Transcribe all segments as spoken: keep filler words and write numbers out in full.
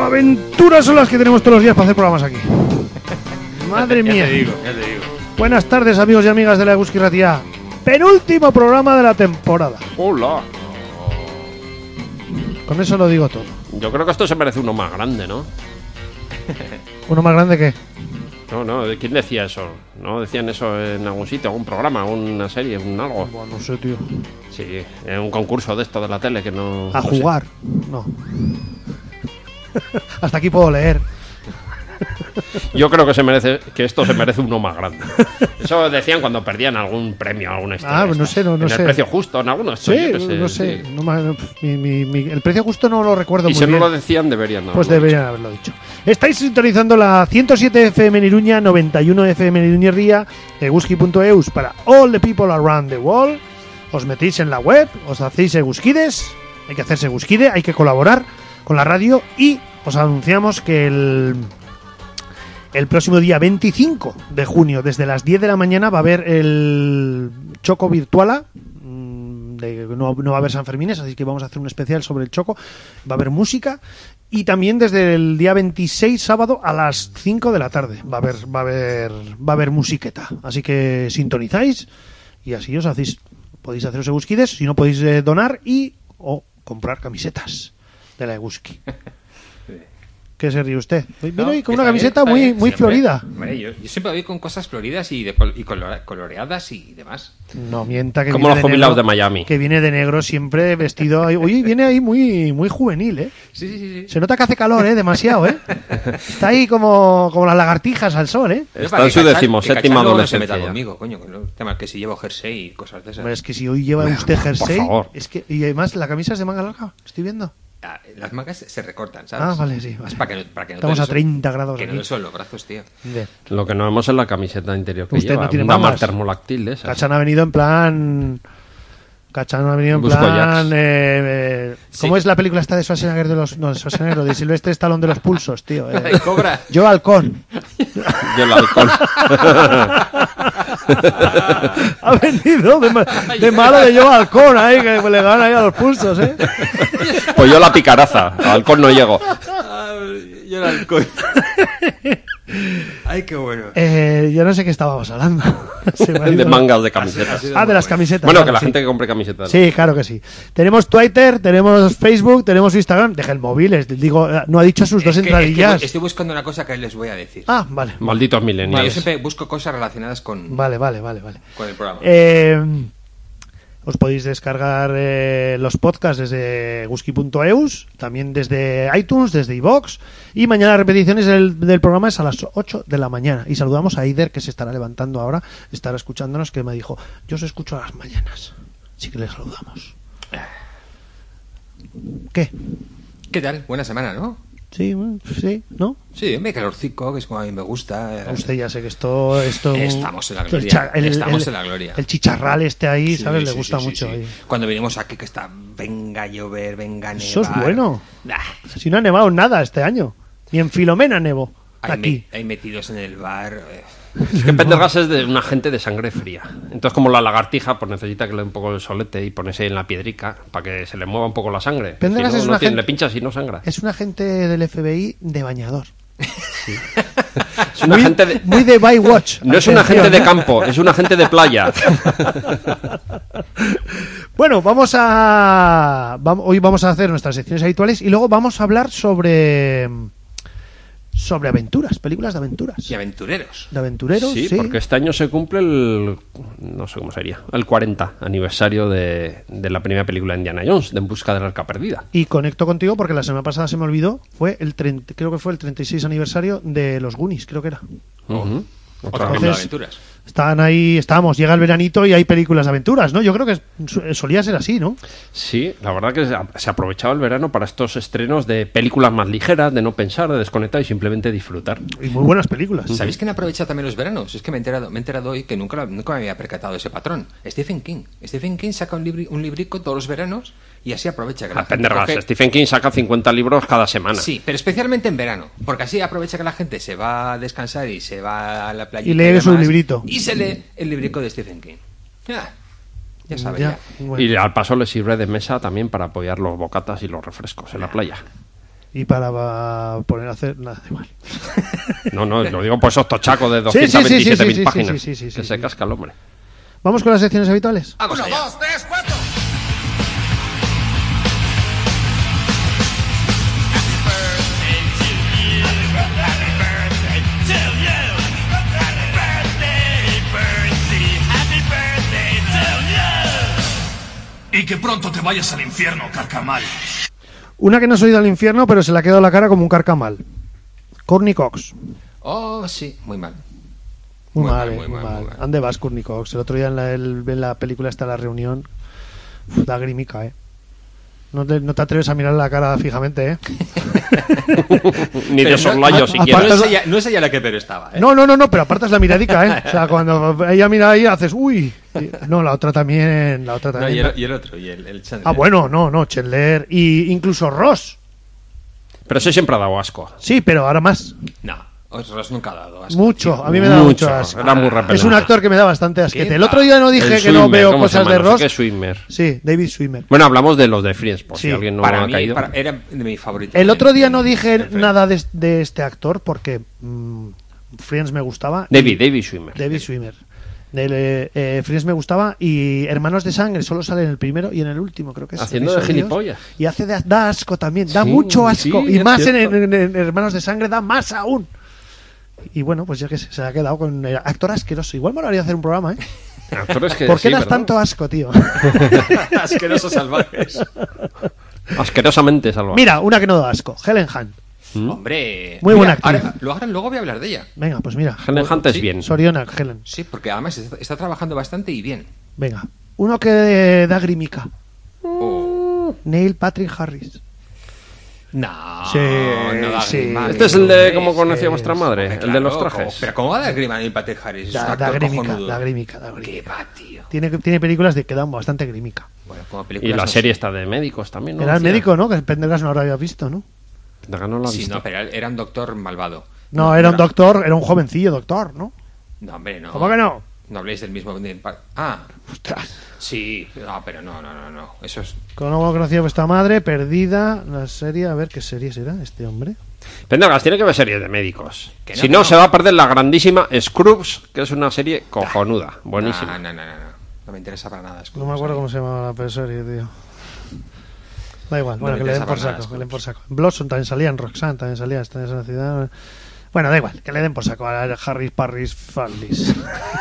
aventuras son las que tenemos todos los días para hacer programas aquí. Madre mía. Ya te digo, ya te digo. Buenas tardes, amigos y amigas de la Eguski Ratia. Penúltimo programa de la temporada. Hola. Con eso lo digo todo. Yo creo que esto se merece uno más grande, ¿no? ¿Uno más grande que? No, no, ¿quién decía eso? ¿No decían eso en algún sitio, algún programa, una serie, un algo? Bueno, no sé, tío. Sí, en un concurso de esto de la tele que no... A no jugar. Sé. No. Hasta aquí puedo leer. Yo creo que se merece, que esto se merece uno más grande. Eso decían cuando perdían algún premio, alguna historia. Ah, pues no sé, no, no en sé. el precio justo, en algunos. Sí, yo que sé, no sé. sí. No, me- mi, mi, mi- el precio justo no lo recuerdo Y muy si bien. no lo decían, deberían no Pues haberlo deberían haberlo dicho. Estáis sintonizando la ciento siete F M en Iruña, noventa y uno F M en Iruña Ría, eguski punto eus para all the people around the world. Os metéis en la web, os hacéis eguskides, hay que hacerse eguskide, hay que colaborar con la radio y os anunciamos que el, el próximo día veinticinco de junio, desde las diez de la mañana, va a haber el Choco Virtuala. mm, de- no, no va a haber San Fermines, así que vamos a hacer un especial sobre el Choco. Va a haber música. Y también desde el día veintiséis, sábado, a las cinco de la tarde va a haber, va a haber, va a haber musiqueta. Así que sintonizáis y así os hacéis, podéis haceros eguskides, si no podéis eh, donar y o comprar camisetas de la Eguski. ¿Qué se ríe usted? Hoy viene No, hoy con está una bien, camiseta está muy, bien, muy siempre. florida. Hombre, yo, yo siempre voy con cosas floridas y, de col- y colora- coloreadas y demás. No mienta que Como viene los jubilados negro, de Miami. Que viene de negro siempre vestido. ahí- Oye, viene ahí muy, muy juvenil, ¿eh? Sí, sí, sí. sí. Se nota que hace calor, ¿eh? Demasiado, ¿eh? Está ahí como, como las lagartijas al sol, ¿eh? Pero Está para en que su Cachán- decimoséptima que Cachán luego no adolescencia se meta ya. conmigo, coño, con el tema que si llevo jersey y cosas de esas. Hombre, es que si hoy lleva usted jersey, por favor. es que y además la camisa es de manga larga, estoy viendo. Ah, las mangas se recortan, ¿sabes? Ah, vale, sí, vale. Es para que no, para que no Estamos te a den treinta sol- grados Que no aquí. den sol los brazos, tío. Bien. Lo que no vemos es la camiseta interior que Usted lleva. no tiene una mangas. mar termoláctil de esas. Cachán ha venido en plan Cachán ha venido en Busco plan Jacks. eh, eh, ¿cómo Sí. es la película esta de Schwarzenegger de los no, de Schwarzenegger, de Silvestre Stallone de los pulsos, tío? eh. Ay, cobra. Yo halcón. Y el alcohol. Ha venido de, ma- de malo de yo halcón ahí que le gana ahí a los pulsos, ¿eh? Pues yo la picaraza. Al alcohol no llego. Yo el alcohol. Ay, qué bueno. Eh, yo no sé qué estábamos hablando. Se me ha De ido. mangas de camisetas. Ah, de las camisetas. Bueno, vale, que la sí. gente que compre camisetas. Sí, claro que sí. Tenemos Twitter, tenemos Facebook, tenemos Instagram. Deja el móvil, es- digo, no ha dicho sus dos Es que- es que entradillas. estoy buscando una cosa que les voy a decir. Ah, vale. Malditos No, yo millennials. siempre busco cosas relacionadas con, Vale, vale, vale, vale. con el programa. Eh, os podéis descargar eh, los podcasts desde guski punto eus, también desde iTunes, desde iVoox. Y mañana las repeticiones del, del programa es a las ocho de la mañana. Y saludamos a Eider, que se estará levantando ahora, estará escuchándonos, que me dijo, yo os escucho a las mañanas. Así que le saludamos. ¿Qué? ¿Qué tal? Buena semana, ¿no? Sí, mm, sí, ¿no? Sí, me calorcico, que es como a mí me gusta. A usted ya sé que esto... esto Estamos en la el gloria, cha- el- estamos el- en la gloria. El chicharral este ahí, Sí, ¿sabes? sí, Le sí, gusta sí, mucho. sí. ahí. Cuando venimos aquí que está, venga a llover, venga a nevar. Eso es bueno. Nah, Si no ha nevado nada este año. Ni en Filomena nevó. ahí, Aquí. me- ahí metidos en el bar. eh. Es que Pendergast es de una gente de sangre fría. Entonces, como la lagartija, pues necesita que le dé un poco el solete y ponerse en la piedrica para que se le mueva un poco la sangre. Pendergast Si no, es no una tiene- gente- le pinchas y no sangra. Es un agente del F B I de bañador. Es una muy, gente de... muy de Bywatch. No es un agente de campo, es un agente de playa. Bueno, vamos a... vam- Hoy vamos a hacer nuestras secciones habituales y luego vamos a hablar sobre... Sobre aventuras, películas de aventuras. Y aventureros. De aventureros, sí. Sí, porque este año se cumple el... No sé cómo sería. El cuarenta aniversario de, de la primera película de Indiana Jones, de En busca del arca perdida. Y conecto contigo porque la semana pasada se me olvidó. Fue el treinta, creo que fue el treinta y seis aniversario de los Goonies, creo que era. Ujú. Otra Entonces- película de aventuras. Estaban ahí, estábamos, llega el veranito y hay películas de aventuras, ¿no? Yo creo que su- solía ser así, ¿no? Sí, la verdad que se- se aprovechaba el verano para estos estrenos de películas más ligeras, de no pensar, de desconectar y simplemente disfrutar. Y muy buenas películas. ¿Sabéis quién aprovecha también los veranos? Es que me he enterado, me he enterado hoy que nunca, lo- nunca me había percatado de ese patrón. Stephen King. Stephen King saca un, libri, un librico todos los veranos y así aprovecha que la A gente Pendergast, coge- Stephen King saca cincuenta libros cada semana. Sí, pero especialmente en verano, porque así aprovecha que la gente se va a descansar y se va a la playa Y lee su librito. y se lee el librico de Stephen King. Ya, ya sabes. Ya, Ya. bueno. Y al paso le sirve de mesa también para apoyar los bocatas y los refrescos en la playa. Y para, para poner a hacer... Nada, igual. No, no, lo digo por esos tochacos de Sí, doscientas veintisiete mil sí, sí, sí, páginas. sí, sí, sí, sí, que se sí. casca el hombre. ¿Vamos con las secciones habituales? Vamos Uno, allá. dos, tres, cuatro. Y que pronto te vayas al infierno, carcamal. Una que no se ha ido al infierno, pero se le ha quedado la cara como un carcamal. Courtney Cox. Oh, sí, muy mal. Muy, Muy mal, mal, eh, muy muy mal, mal. muy mal. ¿Dónde vas, Courtney Cox? El otro día en la, el- en la película está La Reunión. Uf, da grimica, ¿eh? No te, no te atreves a mirar la cara fijamente, ¿eh? Ni de Pero soslayo no- siquiera. No aparte- es, ella, no es ella la que peor estaba, ¿eh? No, no, no, no, pero apartas la miradica, ¿eh? O sea, cuando ella mira ahí, haces, uy. No, la otra también, la otra No, también. y, el, y el otro, y el, el Chandler. Ah, bueno, no, no, Chandler. Y incluso Ross. Pero ese siempre ha dado asco. Sí, pero ahora más. No, Ross nunca ha dado asco, Mucho. tío. A mí me da mucho, Mucho, asco. era muy Es repelente. un actor que me da bastante asquete. ¿Qué El otro va? día no dije El que no Swimmer, veo ¿cómo se cosas llama? de No sé Ross. qué Swimmer. Sí, David Swimmer. Bueno, hablamos de los de Friends, por Sí. si alguien no Para ha mí caído. para- era de mi favorito. El otro día no En- dije en Friends. nada de, de este actor porque mm, Friends me gustaba. y- David, David Swimmer. David Swimmer. Del, eh, eh, Friends me gustaba y Hermanos de Sangre solo sale en el primero y en el último, creo que es. Haciendo de episodios. gilipollas. Y hace de, da asco también, da Sí, mucho asco. sí, y es más en, cierto. en- en Hermanos de Sangre da más aún. Y bueno, pues ya que se, se ha quedado con eh, actor asqueroso. Igual me hacer un programa, ¿eh? Actores que ¿Por qué sí, das ¿verdad? tanto asco, tío? Asquerosos salvajes. Asquerosamente salvaje. Mira, una que no da asco. Helen Hunt. ¿Mm? Hombre. Muy buena mira, actriz. ahora, lo hagan, luego voy a hablar de ella. Venga, pues mira. Helen Hunt es Sí, bien. Sorionak, Helen. Sí, porque además está, está trabajando bastante y bien. Venga. Uno que da grimica. Oh. Neil Patrick Harris. No, Sí, no da sí. grima. Este es el de cómo Sí, conocí a sí, vuestra madre, Hombre, el claro, de los ¿cómo? trajes. Pero ¿cómo va a dar grima Neil Patrick Harris? Es un Da, da actor grimica, cojonudo. da grimica, da ¿Qué grimica. va, tío? Tiene, tiene películas de que dan bastante grimica. Bueno, como Y películas la no serie sé. está de médicos también, ¿no? Era el Decía. médico, ¿no? Que Pendergast no lo había visto, ¿no? Venga, no lo ha Sí, visto. no, pero era un doctor malvado. No, era un doctor, era un jovencillo doctor, ¿no? No, hombre, no. ¿Cómo que no? No habléis del mismo. Neil Pa- Ah, Ostras. sí. No, pero no, no, no, no. Eso es. ¿Cómo conocía a vuestra madre? Perdida. La serie, a ver qué serie será este hombre. Pendergast tiene que ver series de médicos. Que no, si que no, no. se va a perder la grandísima Scrubs, que es una serie cojonuda. Buenísima. No, no, no, no, no. No me interesa para nada. No me acuerdo cómo se llamaba la serie, tío. Da igual, No bueno, me que le den interesa por para nada, saco, que le den por Scrubs. saco. En Blossom también salían, Roxanne también salía, está en esa ciudad. Bueno, da igual, que le den por saco a Harris Parris Fallis.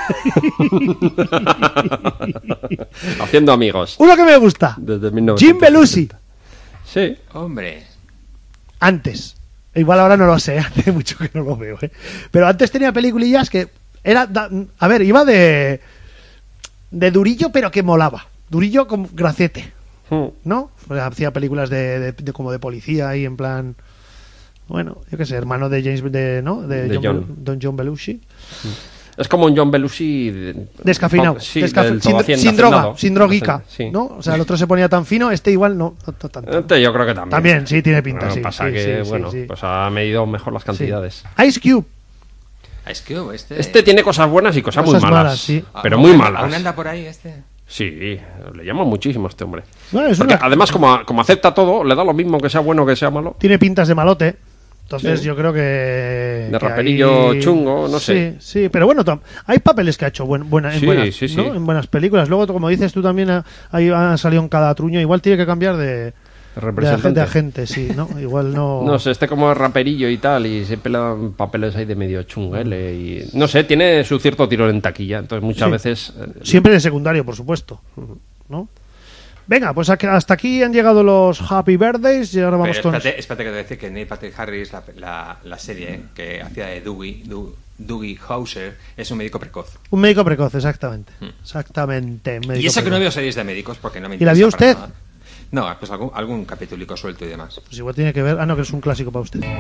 Haciendo amigos. Uno que me gusta. Desde mil novecientos Jim Belushi. Sí. Hombre. Antes. Igual ahora no lo sé, hace mucho que no lo veo, ¿eh? Pero antes tenía peliculillas que era, da- a ver, iba de de durillo pero que molaba. Durillo con gracete, Mm. ¿no? O sea, hacía películas de, de- de- como de policía ahí en plan, bueno, yo qué sé, hermano de James, de, ¿no? De, De John, John. Bel- Don John Belushi. Es como un John Belushi de- Descafeinado, Sí, descafe- del sin, todo hacienda, sin droga, hacendado. sin droguica, Sí. ¿no? O sea, el otro se ponía tan fino, este igual no, no, no tanto. Este yo creo que también. También, sí, tiene pinta, Lo que sí, pasa sí, que, sí, sí, bueno, sí. pues ha medido mejor las Sí. cantidades. Ice Cube. Es que este. Este tiene cosas buenas y cosas, Cosas muy malas. malas, sí. Pero ¿Aún muy anda- malas. ¿Aún anda por ahí este? Sí, le llama muchísimo a este hombre. Bueno, es Porque una- además, como, como acepta todo, le da lo mismo que sea bueno que sea malo. Tiene pintas de malote. Entonces Sí. yo creo que... De raperillo chungo, no sé. Sí, sí, pero bueno, tam- hay papeles que ha hecho buen- buena, en, Sí, buenas, sí, sí. ¿no? en buenas películas. Luego, como dices tú también, ha, ahí ha salido en cada truño. Igual tiene que cambiar de, de, Representante. agente a agente, sí, ¿no? Igual no... No sé, este como es raperillo y tal, y siempre le dan papeles ahí de medio chunguele. Y, no sé, tiene su cierto tirón en taquilla, entonces muchas Sí. veces. eh, Siempre de secundario, por supuesto, ¿no? Venga, pues aquí- hasta aquí han llegado los Happy Birthdays y ahora vamos Pero con... espérate, espérate que te voy a decir que Neil Patrick Harris, la, la, la serie que hacía de Dewey, Du- Doogie Howser, es un médico precoz. Un médico precoz, exactamente. Exactamente. médico Y eso que no precoz. veo series de médicos porque no me ¿Y la interesa vio para usted? nada. No, pues algún, algún capítulo suelto y demás. Pues igual tiene que ver... Ah, no, que es un clásico para usted.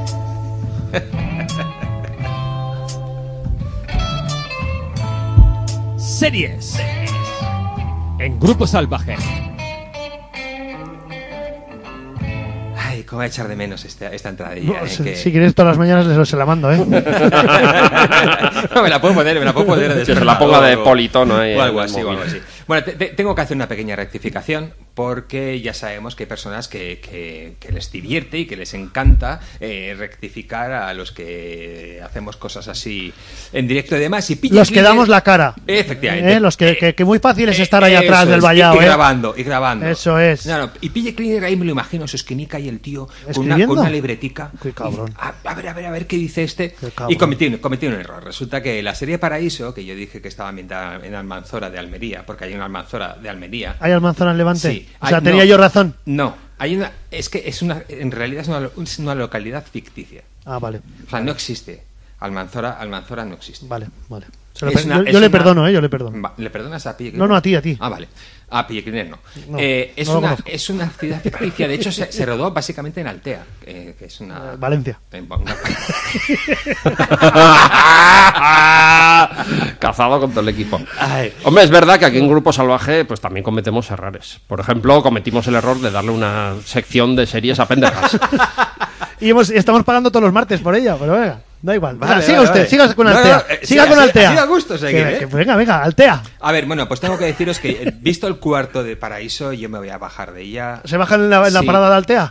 Series en Grupo Salvaje. Ay, cómo voy a echar de menos esta, esta entradilla. No, eh, si, que- si quieres todas las mañanas les- se la mando, ¿eh? no, me la puedo poner, me la puedo poner. de Que se la ponga de politono ahí O algo en el así, o móvil. algo así. Bueno, te- te- tengo que hacer una pequeña rectificación porque ya sabemos que hay personas que, que, que les divierte y que les encanta eh, rectificar a los que hacemos cosas así en directo y demás. Y P J Los que Cleaner- damos la cara. Efectivamente. ¿Eh? Los que, que, que muy fácil es Eh, estar ahí eso atrás del es, vallado. y, y ¿eh? grabando, y grabando. Eso es. Claro, y P J Cleaner ahí me lo imagino, su esquinica y el tío con una, ¿Escribiendo? con una libretica. Qué cabrón. A, a ver, a ver, a ver qué dice este. Qué cabrón. Y cometí, cometí un error. Resulta que la serie Paraíso, que yo dije que estaba ambientada en Almanzora de Almería, porque hay una Almanzora de Almería. ¿Hay Almanzora en Levante? Sí. O sea, Hay- tenía no, yo razón. No, hay una. Es que es una. En realidad es una, es una localidad ficticia. Ah, vale. O sea, no existe. Almanzora, Almanzora no existe. Vale, vale. Se lo Es per- una- yo es yo le una- perdono, ¿eh? Yo le perdono. Va, ¿Le perdonas a P J No, no, a ti, a ti. Ah, vale. A P J Cleaner no. No, Eh, es, no lo una, conozco. es una ciudad ficticia. De hecho, se, se rodó básicamente en Altea, eh, que es una. Eh, Valencia. en una- Cazado con todo el equipo. Ay. Hombre, es verdad que aquí en Grupo Salvaje pues también cometemos errores. Por ejemplo, cometimos el error de darle una sección de series a pendejas. Y hemos, estamos pagando todos los martes por ella, pero venga, da igual. Vale, Venga, siga vale, usted, vale. siga con No, no, Altea. no, eh, siga sí, con así- Altea. así da gusto seguir, Que- ¿eh? que venga, venga, Altea. A ver, bueno, pues tengo que deciros que eh, visto el cuarto de Paraíso, yo me voy a bajar de ella. ¿Se baja en la, en la Sí. parada de Altea?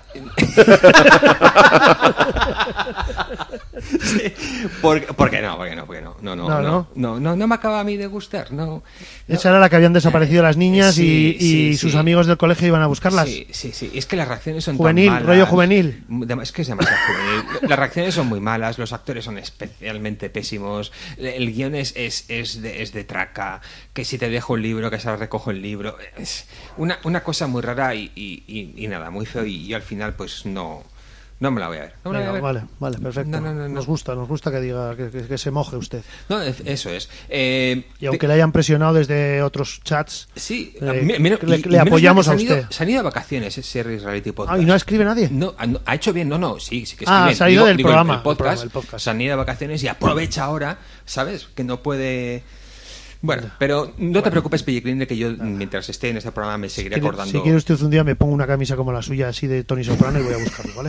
Sí, porque, porque no, porque no, porque no, no, no, No, no, no. no, no, no me acaba a mí de gustar, no. Esa era la que habían desaparecido las niñas Sí, y, y sí, sus sí. amigos del colegio iban a buscarlas. Sí, sí, sí. Es que las reacciones son Juvenil, tan malas. rollo juvenil. Dem- Es que es demasiado juvenil. Las reacciones son muy malas, los actores son especialmente pésimos, el guión es, es, es, de, es de traca, que si te dejo un libro, que se recojo el libro. Es una, una cosa muy rara y, y, y, y nada, muy feo. Y yo al final, pues no, no me la voy a ver. No me la Venga, voy a ver. vale, vale, perfecto. No, no, no, no. Nos gusta, nos gusta que diga, que, que- que se moje usted. No, es- eso es. Eh, Y aunque te- le hayan presionado desde otros chats. Sí, Eh, mi- mira- le- y- le y menos apoyamos mal a que se han usted. ido- Se han ido de vacaciones, ese reality podcast. Ah, ¿y no escribe nadie? No, ha- no, ha hecho bien, no, no, sí, sí que Ah, escriben. se ha ido del el- programa, el, el podcast, programa, el podcast. se han ido de vacaciones y aprovecha ahora, ¿sabes? Que no puede... Bueno, pero no te preocupes, Pellegrini, de que yo, mientras esté en este programa, me seguiré Quiere- acordando... Si quiere usted un día me pongo una camisa como la suya, así de Tony Soprano, y voy a buscarlo, ¿vale?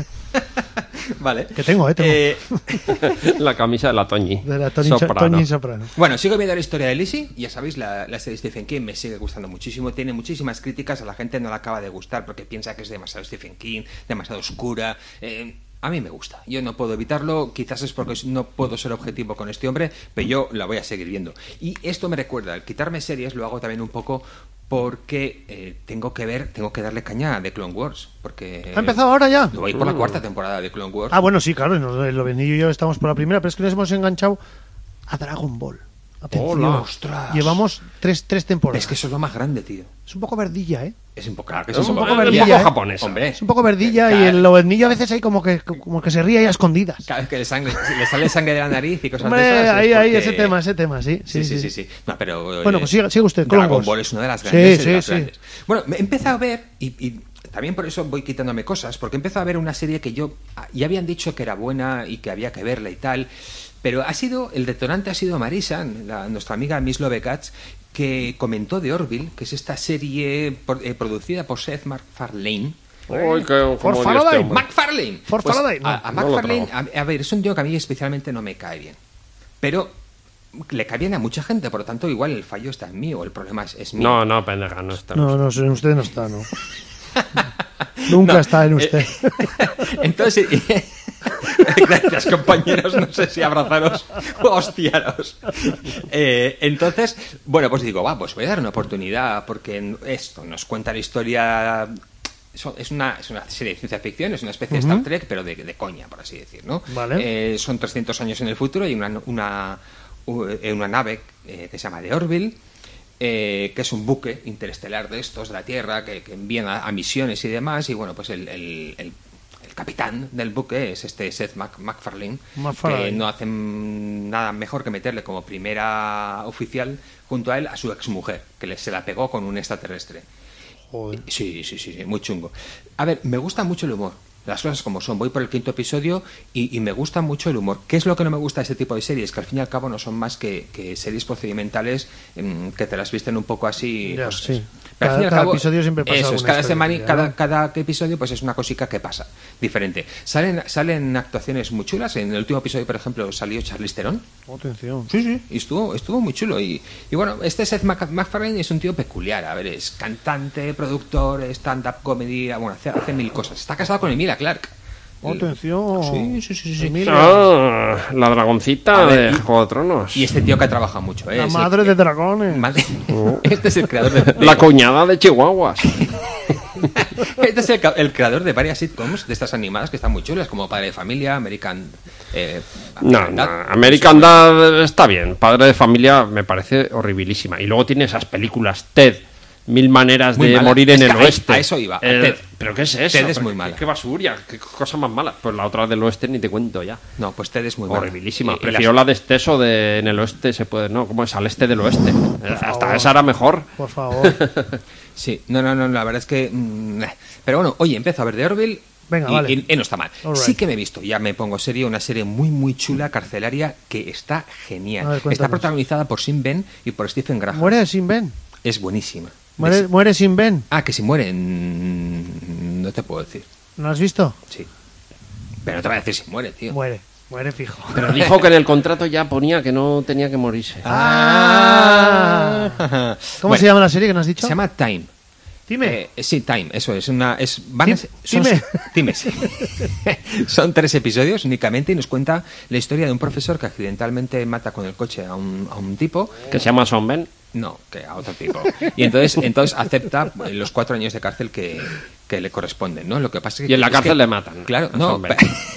Vale. Que tengo, ¿eh? Tengo. Eh, La camisa de la Toñi. de la Tony Soprano. Tony Soprano. Bueno, sigo viendo la historia de Lizzie. Ya sabéis, la, la serie de Stephen King me sigue gustando muchísimo. Tiene muchísimas críticas. A la gente no la acaba de gustar porque piensa que es demasiado Stephen King, demasiado oscura. Eh, a mí me gusta. Yo no puedo evitarlo. Quizás es porque no puedo ser objetivo con este hombre, pero yo la voy a seguir viendo. Y esto me recuerda, al quitarme series lo hago también un poco porque eh, tengo que ver, tengo que darle caña a The Clone Wars. Porque ¿Ha empezado ahora ya? voy por la cuarta temporada de Clone Wars. Ah, bueno, sí, claro, nos- el Lovenillo y yo estamos por la primera, pero es que nos hemos enganchado a Dragon Ball. Atención. Hola, ostras. Llevamos tres, tres temporadas. Es que eso es lo más grande, tío. Es un poco verdilla, ¿eh? Es un poco, claro que Es eso un es poco, verdilla, un poco ¿eh? japonesa. Hombre, Es un poco verdilla Claro. y el Lovenillo a veces hay como que, como que se ríe ahí a escondidas. Cada vez que le, sangre, le sale sangre de la nariz y cosas Hombre, de esas. es ahí, ahí, porque- ese tema, ese tema, sí. Sí, sí, sí, sí. No, pero, Bueno, eh, pues siga, siga usted, Clone Dragon Wars. Ball es una de las Sí, grandes. de sí, las sí. grandes. Bueno, me he empezado a ver, y, y también por eso voy quitándome cosas, porque he empezado a ver una serie que yo ya habían dicho que era buena y que había que verla y tal. Pero ha sido, el detonante ha sido Marisa, la- nuestra amiga Miss Lovecats, que comentó de Orville, que es esta serie por- eh, producida por Seth MacFarlane. Uy, qué- cómo odio Faraday, este hombre. MacFarlane. For Pues, Faraday, no. a, a No lo MacFarlane, trago. a, a ver, es un tío que a mí especialmente no me cae bien. Pero le cae bien a mucha gente, por lo tanto, igual el fallo está en mí o el problema es, es mío. No, no, pendeja, no está. No, no, en usted no está, no. Nunca No, está en eh, usted. Entonces, gracias compañeros, no sé si abrazaros o hostiaros. Eh, entonces, bueno, pues digo, va, pues voy a dar una oportunidad porque esto nos cuenta la historia. so- Es una, es una serie de ciencia ficción, es una especie de Star Trek, pero de, de coña, por así decir, ¿no? Vale. Eh, son trescientos años en el futuro y una, una, u- eh, una nave eh, que se llama The Orville, eh, que es un buque interestelar de estos de la Tierra que, que envían a, a misiones y demás. Y bueno, pues el, el, el- el capitán del buque es este Seth Mac- MacFarlane, MacFarlane. que no hacen nada mejor que meterle como primera oficial junto a él a su exmujer, que le, se la pegó con un extraterrestre. Joder. Sí, sí, sí, sí, muy chungo. A ver, me gusta mucho el humor. Las cosas como son. Voy por el quinto episodio y, y me gusta mucho el humor. ¿Qué es lo que no me gusta de este tipo de series? Que al fin y al cabo no son más que, que series procedimentales mmm, que te las visten un poco así. Ya, pues, sí. pero Cada, al fin y al cada cabo, episodio siempre pasa eso es, alguna cada historia, semana, ¿no? cada, cada episodio pues es una cosica que pasa, diferente. Salen, salen actuaciones muy chulas. En el último episodio, por ejemplo, salió Charlize Theron. Atención. Sí, sí, y estuvo, estuvo muy chulo. Y, y bueno, este Seth Mac- MacFarlane es un tío peculiar. A ver, es cantante, productor, stand-up comedy, bueno, hace, hace mil cosas. Está casado con Emilia Clarke. Atención. Sí, sí, sí, sí. Emilia. Ah, la dragoncita A ver, de y- Juego de Tronos. Y este tío que ha trabajado mucho, ¿eh? La Es madre el- de dragones. Madre- Este es el creador de... La cuñada de Chihuahuas. Este es el, ca- el creador de varias sitcoms de estas animadas que están muy chulas, como Padre de Familia, American... Eh, No, American no, Dad. American Dad está bien. Padre de Familia me parece horribilísima. Y luego tiene esas películas Ted, Mil maneras Muy de mala. morir en Es el que a- oeste. a eso iba, a Eh, Ted. ¿Pero qué es eso? Ted es Pero muy qué- mala. Qué basuria, qué cosa más mala. Pues la otra del oeste ni te cuento ya. No, pues Ted es muy mala. Horribilísima. Y- y Prefiero las- la de Esteso de en el oeste se puede, no, ¿cómo es? Al este del oeste. Eh, Hasta favor. esa era mejor. Por favor. Sí, no, no, no, la verdad es que... mm, eh. Pero bueno, oye, empiezo a ver de Orville. Venga, y, vale. y- y no está mal. All right. Sí que me he visto, ya me pongo serio, una serie muy, muy chula, carcelaria, que está genial. A ver, Está cuéntanos. protagonizada por Sean Penn y por Stephen Graham. Muere sin Ben. Es buenísima. Muere, Es- muere sin Ben. Ah, que si muere, mm, no te puedo decir. ¿No lo has visto? Sí. Pero no te voy a decir si muere, tío. Muere. Muere fijo. Pero dijo que en el contrato ya ponía que no tenía que morirse. Ah. ¿Cómo Bueno, se llama la serie que nos has dicho? Se llama Time. Dime. Eh, sí, Time, eso es. Una, es van a Tim- ser- son, Time. Time, sí. Son tres episodios únicamente y nos cuenta la historia de un profesor que accidentalmente mata con el coche a un, a un tipo. Que se llama Son Ben. No, que a otro tipo. Y entonces, entonces acepta eh, los cuatro años de cárcel que, que le corresponden, ¿no? Lo que pasa es que Y en la es cárcel que- le matan. Claro, A no. Sean Penn.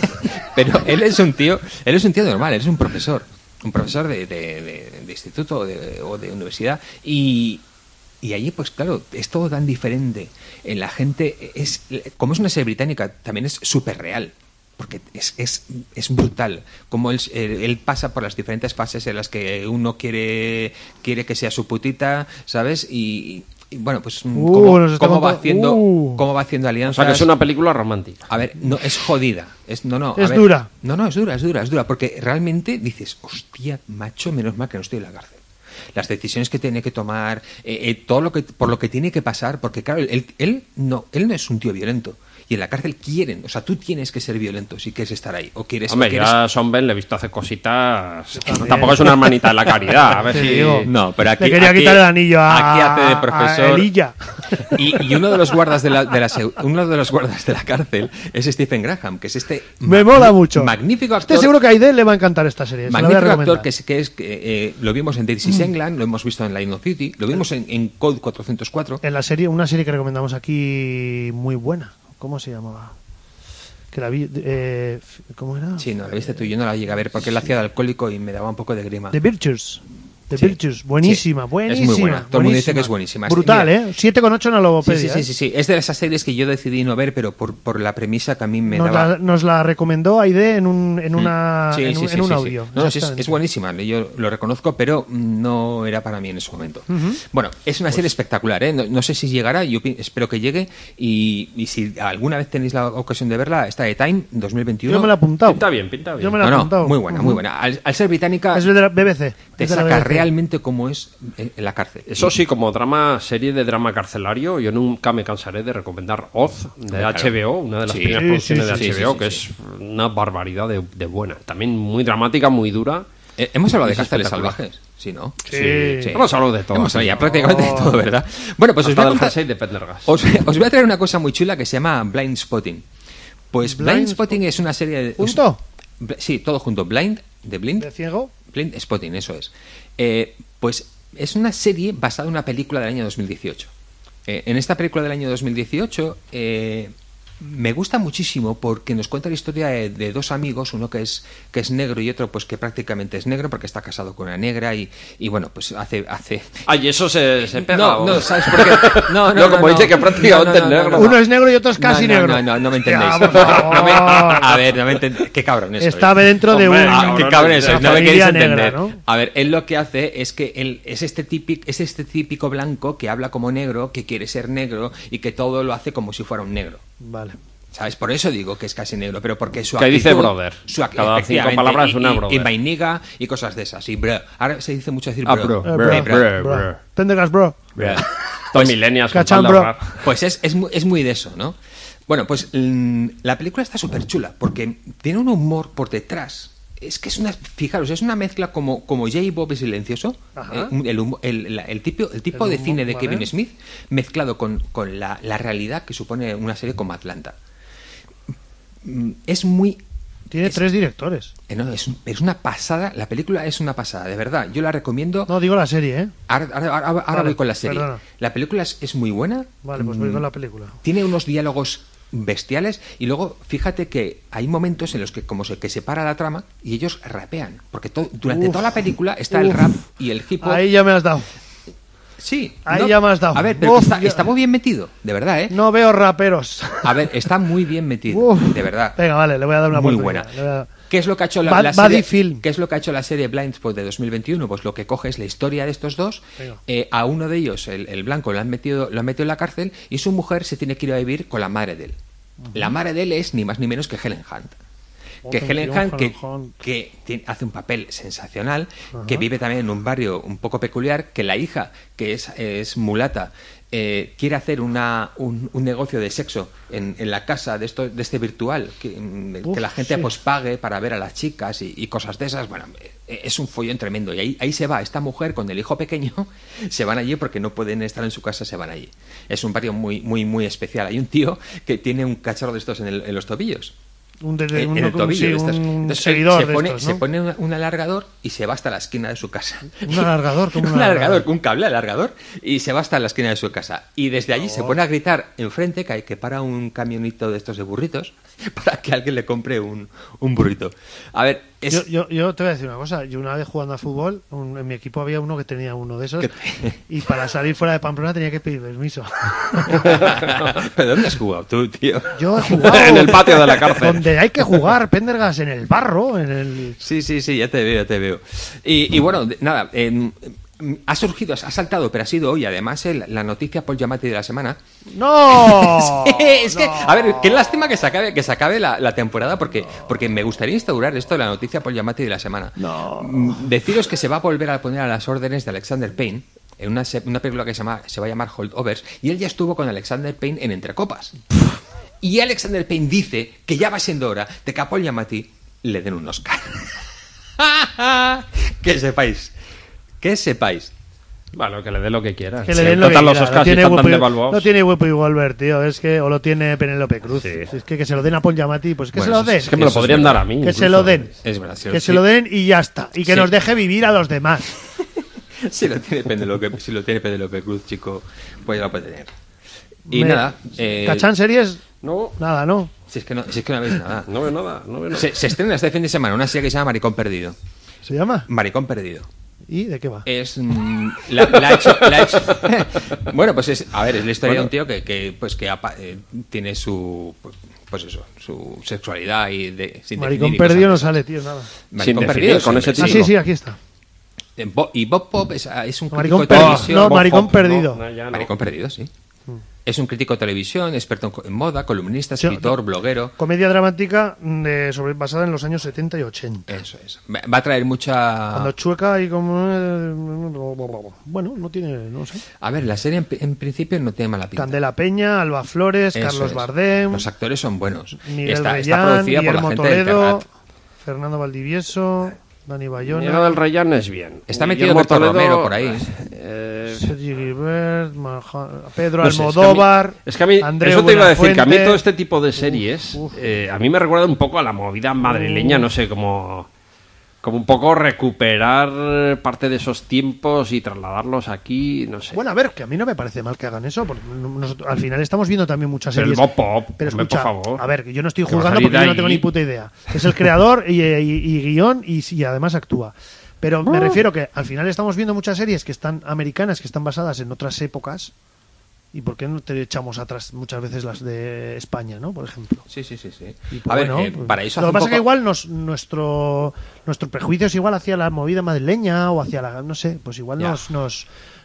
Pero él es un tío, él es un tío normal, él es un profesor, un profesor de, de- de- de instituto o de, o de universidad y y allí, pues claro, es todo tan diferente. En la gente, es como es una serie británica, también es súper real. Porque es, es, es brutal. Como él, él, él pasa por las diferentes fases en las que uno quiere, quiere que sea su putita, ¿sabes? Y, y, bueno, pues Uh, cómo, nos está cómo va contando- haciendo, uh. cómo va haciendo O alianzas. sea, que es una película romántica. A ver, no, es jodida. Es, no, no, a Es ver. dura. No, no, es dura, es dura, es dura. Porque realmente dices, hostia, macho, menos mal que no estoy en la cárcel. Las decisiones que tiene que tomar, eh, eh, todo lo que por lo que tiene que pasar, porque claro, él, él no, él no es un tío violento. Y en la cárcel quieren, o sea, tú tienes que ser violento si quieres estar ahí. O quieres, Hombre, o quieres... ya Son Ben le he visto hacer cositas. también. Tampoco es una hermanita de la caridad. A ver Te si. digo. No, pero aquí Le quería aquí- quitar el anillo a, aquí hace de a profesor. Elilla. Y, y uno de los guardas de la, de la seu- uno de los guardas de la cárcel es Stephen Graham, que es este Me magni- mola mucho. magnífico actor. Estoy seguro que a Aide le va a encantar esta serie. Se la voy a Magnífico recomendar. actor que es, que es que eh, lo vimos en This is England, lo hemos visto en Line of Duty, lo vimos en, en Code cuatrocientos cuatro. En la serie, una serie que recomendamos aquí muy buena. ¿Cómo se llamaba? Que la vi. Eh, ¿Cómo era? Sí, no, la viste tú, yo no la llegué a ver porque él hacía de alcohólico y me daba un poco de grima. The Virtues. The Sí. Virtues. Buenísima, Sí. buenísima. Es muy buena. Todo el mundo dice buenísima. que es buenísima. Brutal, Mira. ¿eh? siete coma ocho en la Sí, logopedia. sí, sí, ¿eh? sí, sí. Es de esas series que yo decidí no ver, pero por, por la premisa que a mí me Nos, daba... la, nos la recomendó Aide en un, en una, Sí, en, sí, un- sí, en un sí, sí. audio. No, no, sí, es, Exactamente. es buenísima, yo lo reconozco, pero no era para mí en ese momento. Bueno, es una Pues serie espectacular, ¿eh? No, no sé si llegará, yo pi- espero que llegue y, y si alguna vez tenéis la ocasión de verla, está de Time dos mil veintiuno. Yo me la he apuntado. Pinta bien, pinta bien. Yo me la he No, no, apuntado. muy buena, muy Ujú. buena. Al, al ser británica, Es de la B B C. te es de la saca B B C. realmente cómo es en en la cárcel. Eso sí, como drama, serie de drama carcelario, yo nunca me cansaré de recomendar Oz de Claro. H B O, una de las Sí. primeras Sí, producciones sí, de sí, H B O, sí, que sí, es una barbaridad de, de buena. También muy dramática, muy dura. Eh, hemos hablado de Es cárceles espectacular. salvajes, ¿sí, no? Sí. Hemos hablado de todo. Hemos hablado ya Sí. prácticamente de todo, ¿verdad? Bueno, pues os Hasta voy, a del contar- jersey de Pendergast. os, os voy a traer una cosa muy chula que se llama Blind Spotting. Pues Blind, Blind Spotting es una serie de... ¿Junto? es- sí, todo junto. Blind, de Blind. ¿De ciego? Blind Spotting, eso es. Eh, pues es una serie basada en una película del año dos mil dieciocho. Eh, en esta película del año dos mil dieciocho eh, me gusta muchísimo porque nos cuenta la historia de, de dos amigos, uno que es que es negro y otro pues que prácticamente es negro porque está casado con una negra y, y bueno, pues hace... hace Ay, eso se, se pega. no, o- no, ¿sabes por qué? No, no, No, no, como no. dice que prácticamente No, no, es no, negro. no, no. Uno es negro y otro es casi no, no, negro. No, no, no me entendéis. Ya, por favor. No me- a ver, no me entendéis. Qué cabrón es. Está dentro de Hombre, un... Ah, qué cabrón, cabrón de eso, la no me queréis familia entender. negra, ¿no? A ver, él lo que hace es que él es este típico, es este típico blanco que habla como negro, que quiere ser negro y que todo lo hace como si fuera un negro. Vale. ¿Sabes? Por eso digo que es casi negro, pero porque su Que actitud... dice brother. Su ac- Cada cinco efectivamente, palabras y- es una y- brother. Y vainiga y cosas de esas. Y bro. Ahora se dice mucho decir Ah, bro. bro, Eh, bro, bro, bro, bro. bro. Pendergast, bro. Bro. Estos millennials con Cachán, tal de bro. ahorrar. Pues es, es, muy, es muy de eso, ¿no? Bueno, pues mm, la película está súper chula porque tiene un humor por detrás. Es que es una, fijaros, es una mezcla como, como J. Bob es silencioso, Ajá. eh, el, humo- el, la- el tipo, el tipo El de humor, cine de vale. Kevin Smith mezclado con, con la, la realidad que supone una serie como Atlanta. Mm, Es muy... Tiene es- tres directores. eh, no, es, un- es una pasada, la película es una pasada, de verdad. Yo la recomiendo. No, digo la serie, ¿eh? Ahora, ahora- ahora- ahora Vale, voy con la serie. perdona. La película es, es muy buena. Vale, pues voy Mm, con la película. Tiene unos diálogos bestiales y luego fíjate que hay momentos en los que como se que se para la trama y ellos rapean porque to- durante Uf, toda la película está el uf. rap y el hip hop. Ahí ya me has dado. Sí, ahí ya me has dado. a ver, pero Uf, está, ya- está muy bien metido, de verdad, ¿eh? No veo raperos. A ver, está muy bien metido, Uf. de verdad. Venga, vale, le voy a dar una Muy oportunidad. buena. Le voy a- ¿Qué es lo que ha hecho la, Bad- la Buddy serie? Film. ¿Qué es lo que ha hecho la serie Blindspot de dos mil veintiuno? Pues lo que coge es la historia de estos dos. Venga. Eh, a uno de ellos, el, el blanco, lo han metido, lo han metido en la cárcel y su mujer se tiene que ir a vivir con la madre de él. La madre de él es ni más ni menos que Helen Hunt. Que Atención, Helen Hunt, que, Helen Hunt. que tiene- hace un papel sensacional, que vive también en un barrio un poco peculiar, que la hija, que es, es mulata, eh, quiere hacer una, un, un negocio de sexo en, en la casa de, esto, de este virtual, que, mm, Uf, que la gente sí. pues pague para ver a las chicas y, y cosas de esas. Bueno, eh, es un follón tremendo. Y ahí, ahí se va esta mujer con el hijo pequeño, se van allí porque no pueden estar en su casa, se van allí. Es un barrio muy, muy, muy especial. Hay un tío que tiene un cacharro de estos en, el- en los tobillos. Un, de- En, un- en el un- tobillo. sí, de estos. un Entonces, él seguidor se de pone, estos, se ¿no? pone un, un alargador y se va hasta la esquina de su casa. Un alargador, como un un alargador, alargador. con un cable alargador, y se va hasta la esquina de su casa. Y desde allí Oh. se pone a gritar enfrente que, hay, que para un camionito de estos de burritos para que alguien le compre un, un burrito. A ver, es... Yo, yo, yo te voy a decir una cosa. Yo una vez jugando a fútbol, un- en mi equipo había uno que tenía uno de esos ¿Qué te- y para salir fuera de Pamplona tenía que pedir permiso. ¿Pero dónde has jugado tú, tío? Yo he jugado En el patio de la cárcel. donde hay que jugar, Pendergast, en el barro, en el... Sí, sí, sí, ya te veo, ya te veo. Y, y bueno, de- nada, em, em, ha surgido, ha saltado, pero ha sido hoy, además, el- la noticia Paul Giamatti de la semana. ¡No! Sí, es que, No. a ver, qué lástima que se acabe, que se acabe la, la temporada, porque, porque me gustaría instaurar esto de la noticia Paul Giamatti de la semana. No. Mm, Deciros que se va a volver a poner a las órdenes de Alexander Payne en una, se- una película que se, llama, se va a llamar Holdovers, y él ya estuvo con Alexander Payne en Entre Copas. Y Alexander Payne dice que ya va siendo hora de que a Paul Giamatti le den un Oscar. Que sepáis, que sepáis. Bueno, que le dé lo que quiera. Que le den lo que Total, los quiera. Oscars Lo tiene están tan Whoopi- devaluados. lo tiene Whoopi Goldberg, tío. Es que, o lo tiene Penélope Cruz. Sí. Es que que se lo den a Paul Giamatti, pues que Bueno, se lo eso den. es Es que me lo Eso es podrían verdad. dar a mí. Que incluso. se lo den. Es verdad, si lo- Que se lo den y ya está. Y que Sí. nos deje vivir a los demás. Si lo tiene Penélope, si lo tiene Penélope Cruz, chico, pues ya lo puede tener. Y Me- nada, eh, ¿Cachán series? No, Nada, ¿no? si es que no, si es que no veis nada. no veo nada. No veo nada. Se, se estrena este fin de semana una serie que se llama Maricón Perdido. ¿Se llama? Maricón Perdido. ¿Y de qué va? Es mm, la, la ha hecho, la ha hecho- bueno, pues es, a ver, es la historia Bueno. de un tío que, que pues que apa- eh, tiene su pues, pues eso, su sexualidad y de, sin Maricón definir y perdido no cosas de sale, esas. tío, nada. Maricón Sin Perdido definir, con siempre, ese Ah, título. sí, sí, aquí está. Eh, Bo- y Bob Pop es, es un Maricón crítico de perdido. televisión. No, Bob Maricón Hope, perdido. no, ya no. Maricón Perdido, sí. Es un crítico de televisión, experto en co- en moda, columnista, Sí, escritor, bloguero. Comedia dramática de, sobre, basada en los años setenta y ochenta. Eso es. Va va a traer mucha... Cuando chueca y como... Bueno, no tiene... No sé. A ver, la serie en, en principio no tiene mala pinta. Candela Peña, Alba Flores, Eso Carlos es. Bardem, Los actores son buenos. Miguel está, está Reyán, producida por la Guillermo gente del Toledo, Terrat. Fernando Valdivieso, Dani Bayona, Miguel del Reyán es bien. Está metido Guillermo Berto Toledo, Romero por ahí. eh, Sergi Gilbert, Maja- Pedro no sé, Almodóvar, Es que a mí, Andreu eso te iba a decir, que a mí Buenafuente. todo este tipo de series, eh, a mí me recuerda un poco a la movida madrileña, no sé, como, como un poco recuperar parte de esos tiempos y trasladarlos aquí, no sé. Bueno, a ver, que a mí no me parece mal que hagan eso, porque nosotros, al final estamos viendo también muchas Pero el series. Bob Pop, pero hombre, escucha, por favor. a ver, que yo no estoy Que va a juzgando salir porque de yo no tengo allí. ni puta idea. Es el creador y, y- y guión y, y además actúa. Pero me refiero que al final estamos viendo muchas series que están americanas, que están basadas en otras épocas. ¿Y por qué no te echamos atrás muchas veces las de España, ¿no? Por ejemplo. Sí, sí, sí. sí. Y, pues, A ver, bueno, eh, pues, para eso lo hace que pasa un es que poco- igual nos, nuestro nuestro prejuicio es igual hacia la movida madrileña o hacia la, no sé, pues igual Ya. nos, nos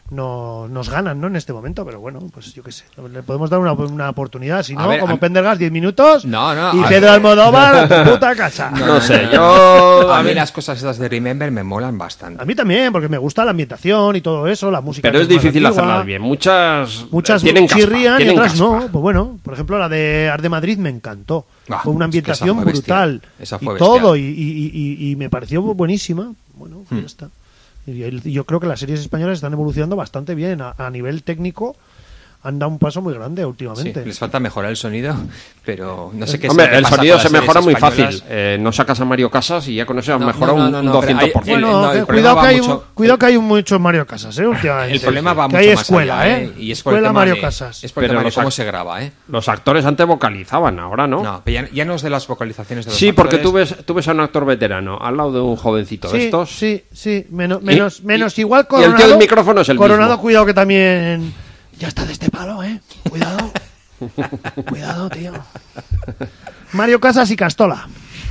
no, nos ganan, ¿no? En este momento, pero bueno, pues yo qué sé, le podemos dar una, una oportunidad, si A no, ver, como a- Pendergast, diez minutos No, no, y a Pedro ver. Almodóvar a tu puta casa. No sé, yo- A a mí ver. las cosas estas de Remember me molan bastante. A mí también, porque me gusta la ambientación y todo eso, la música. Pero que es más difícil antigua. hacerlas bien. Muchas, Muchas eh, tienen caspa, chirrían y tienen otras caspa. no. Pues bueno, por ejemplo, la de Art de Madrid me encantó. Ah, fue una es que esa ambientación fue bestial. brutal. Esa y fue todo, bestial. y, y- y- y me pareció buenísima. Bueno, pues Hmm. ya está. Y el- yo creo que las series españolas están evolucionando bastante bien. A, a nivel técnico han dado un paso muy grande Sí, últimamente. les falta mejorar el sonido, pero no sé qué es Hombre, lo que el pasa sonido con se las mejora series muy españolas. fácil. Eh, no sacas a Mario Casas y ya con eso has No, mejorado no, un, no, un no, pero doscientos por ciento. hay- Bueno, no, el que- problema cuidado, va que hay, mucho- cuidado que hay muchos Mario Casas, ¿eh? Últimamente. El problema va que mucho hay más escuela, allá, ¿eh? Y es por el escuela tema Mario de- Casas. Es por el Pero tema de los cómo act- se graba, ¿eh? Los actores antes vocalizaban, ahora no. No, pero ya, ya no es de las vocalizaciones de los Sí, porque tú actores. ves, tú ves a un actor veterano al lado de un jovencito de Sí, estos. sí, sí, menos, menos, Y- menos y- igual y el tío Coronado. del micrófono es el Coronado, mismo. cuidado que también ya está de este palo, eh. Cuidado. Cuidado, tío. Mario Casas y Castola.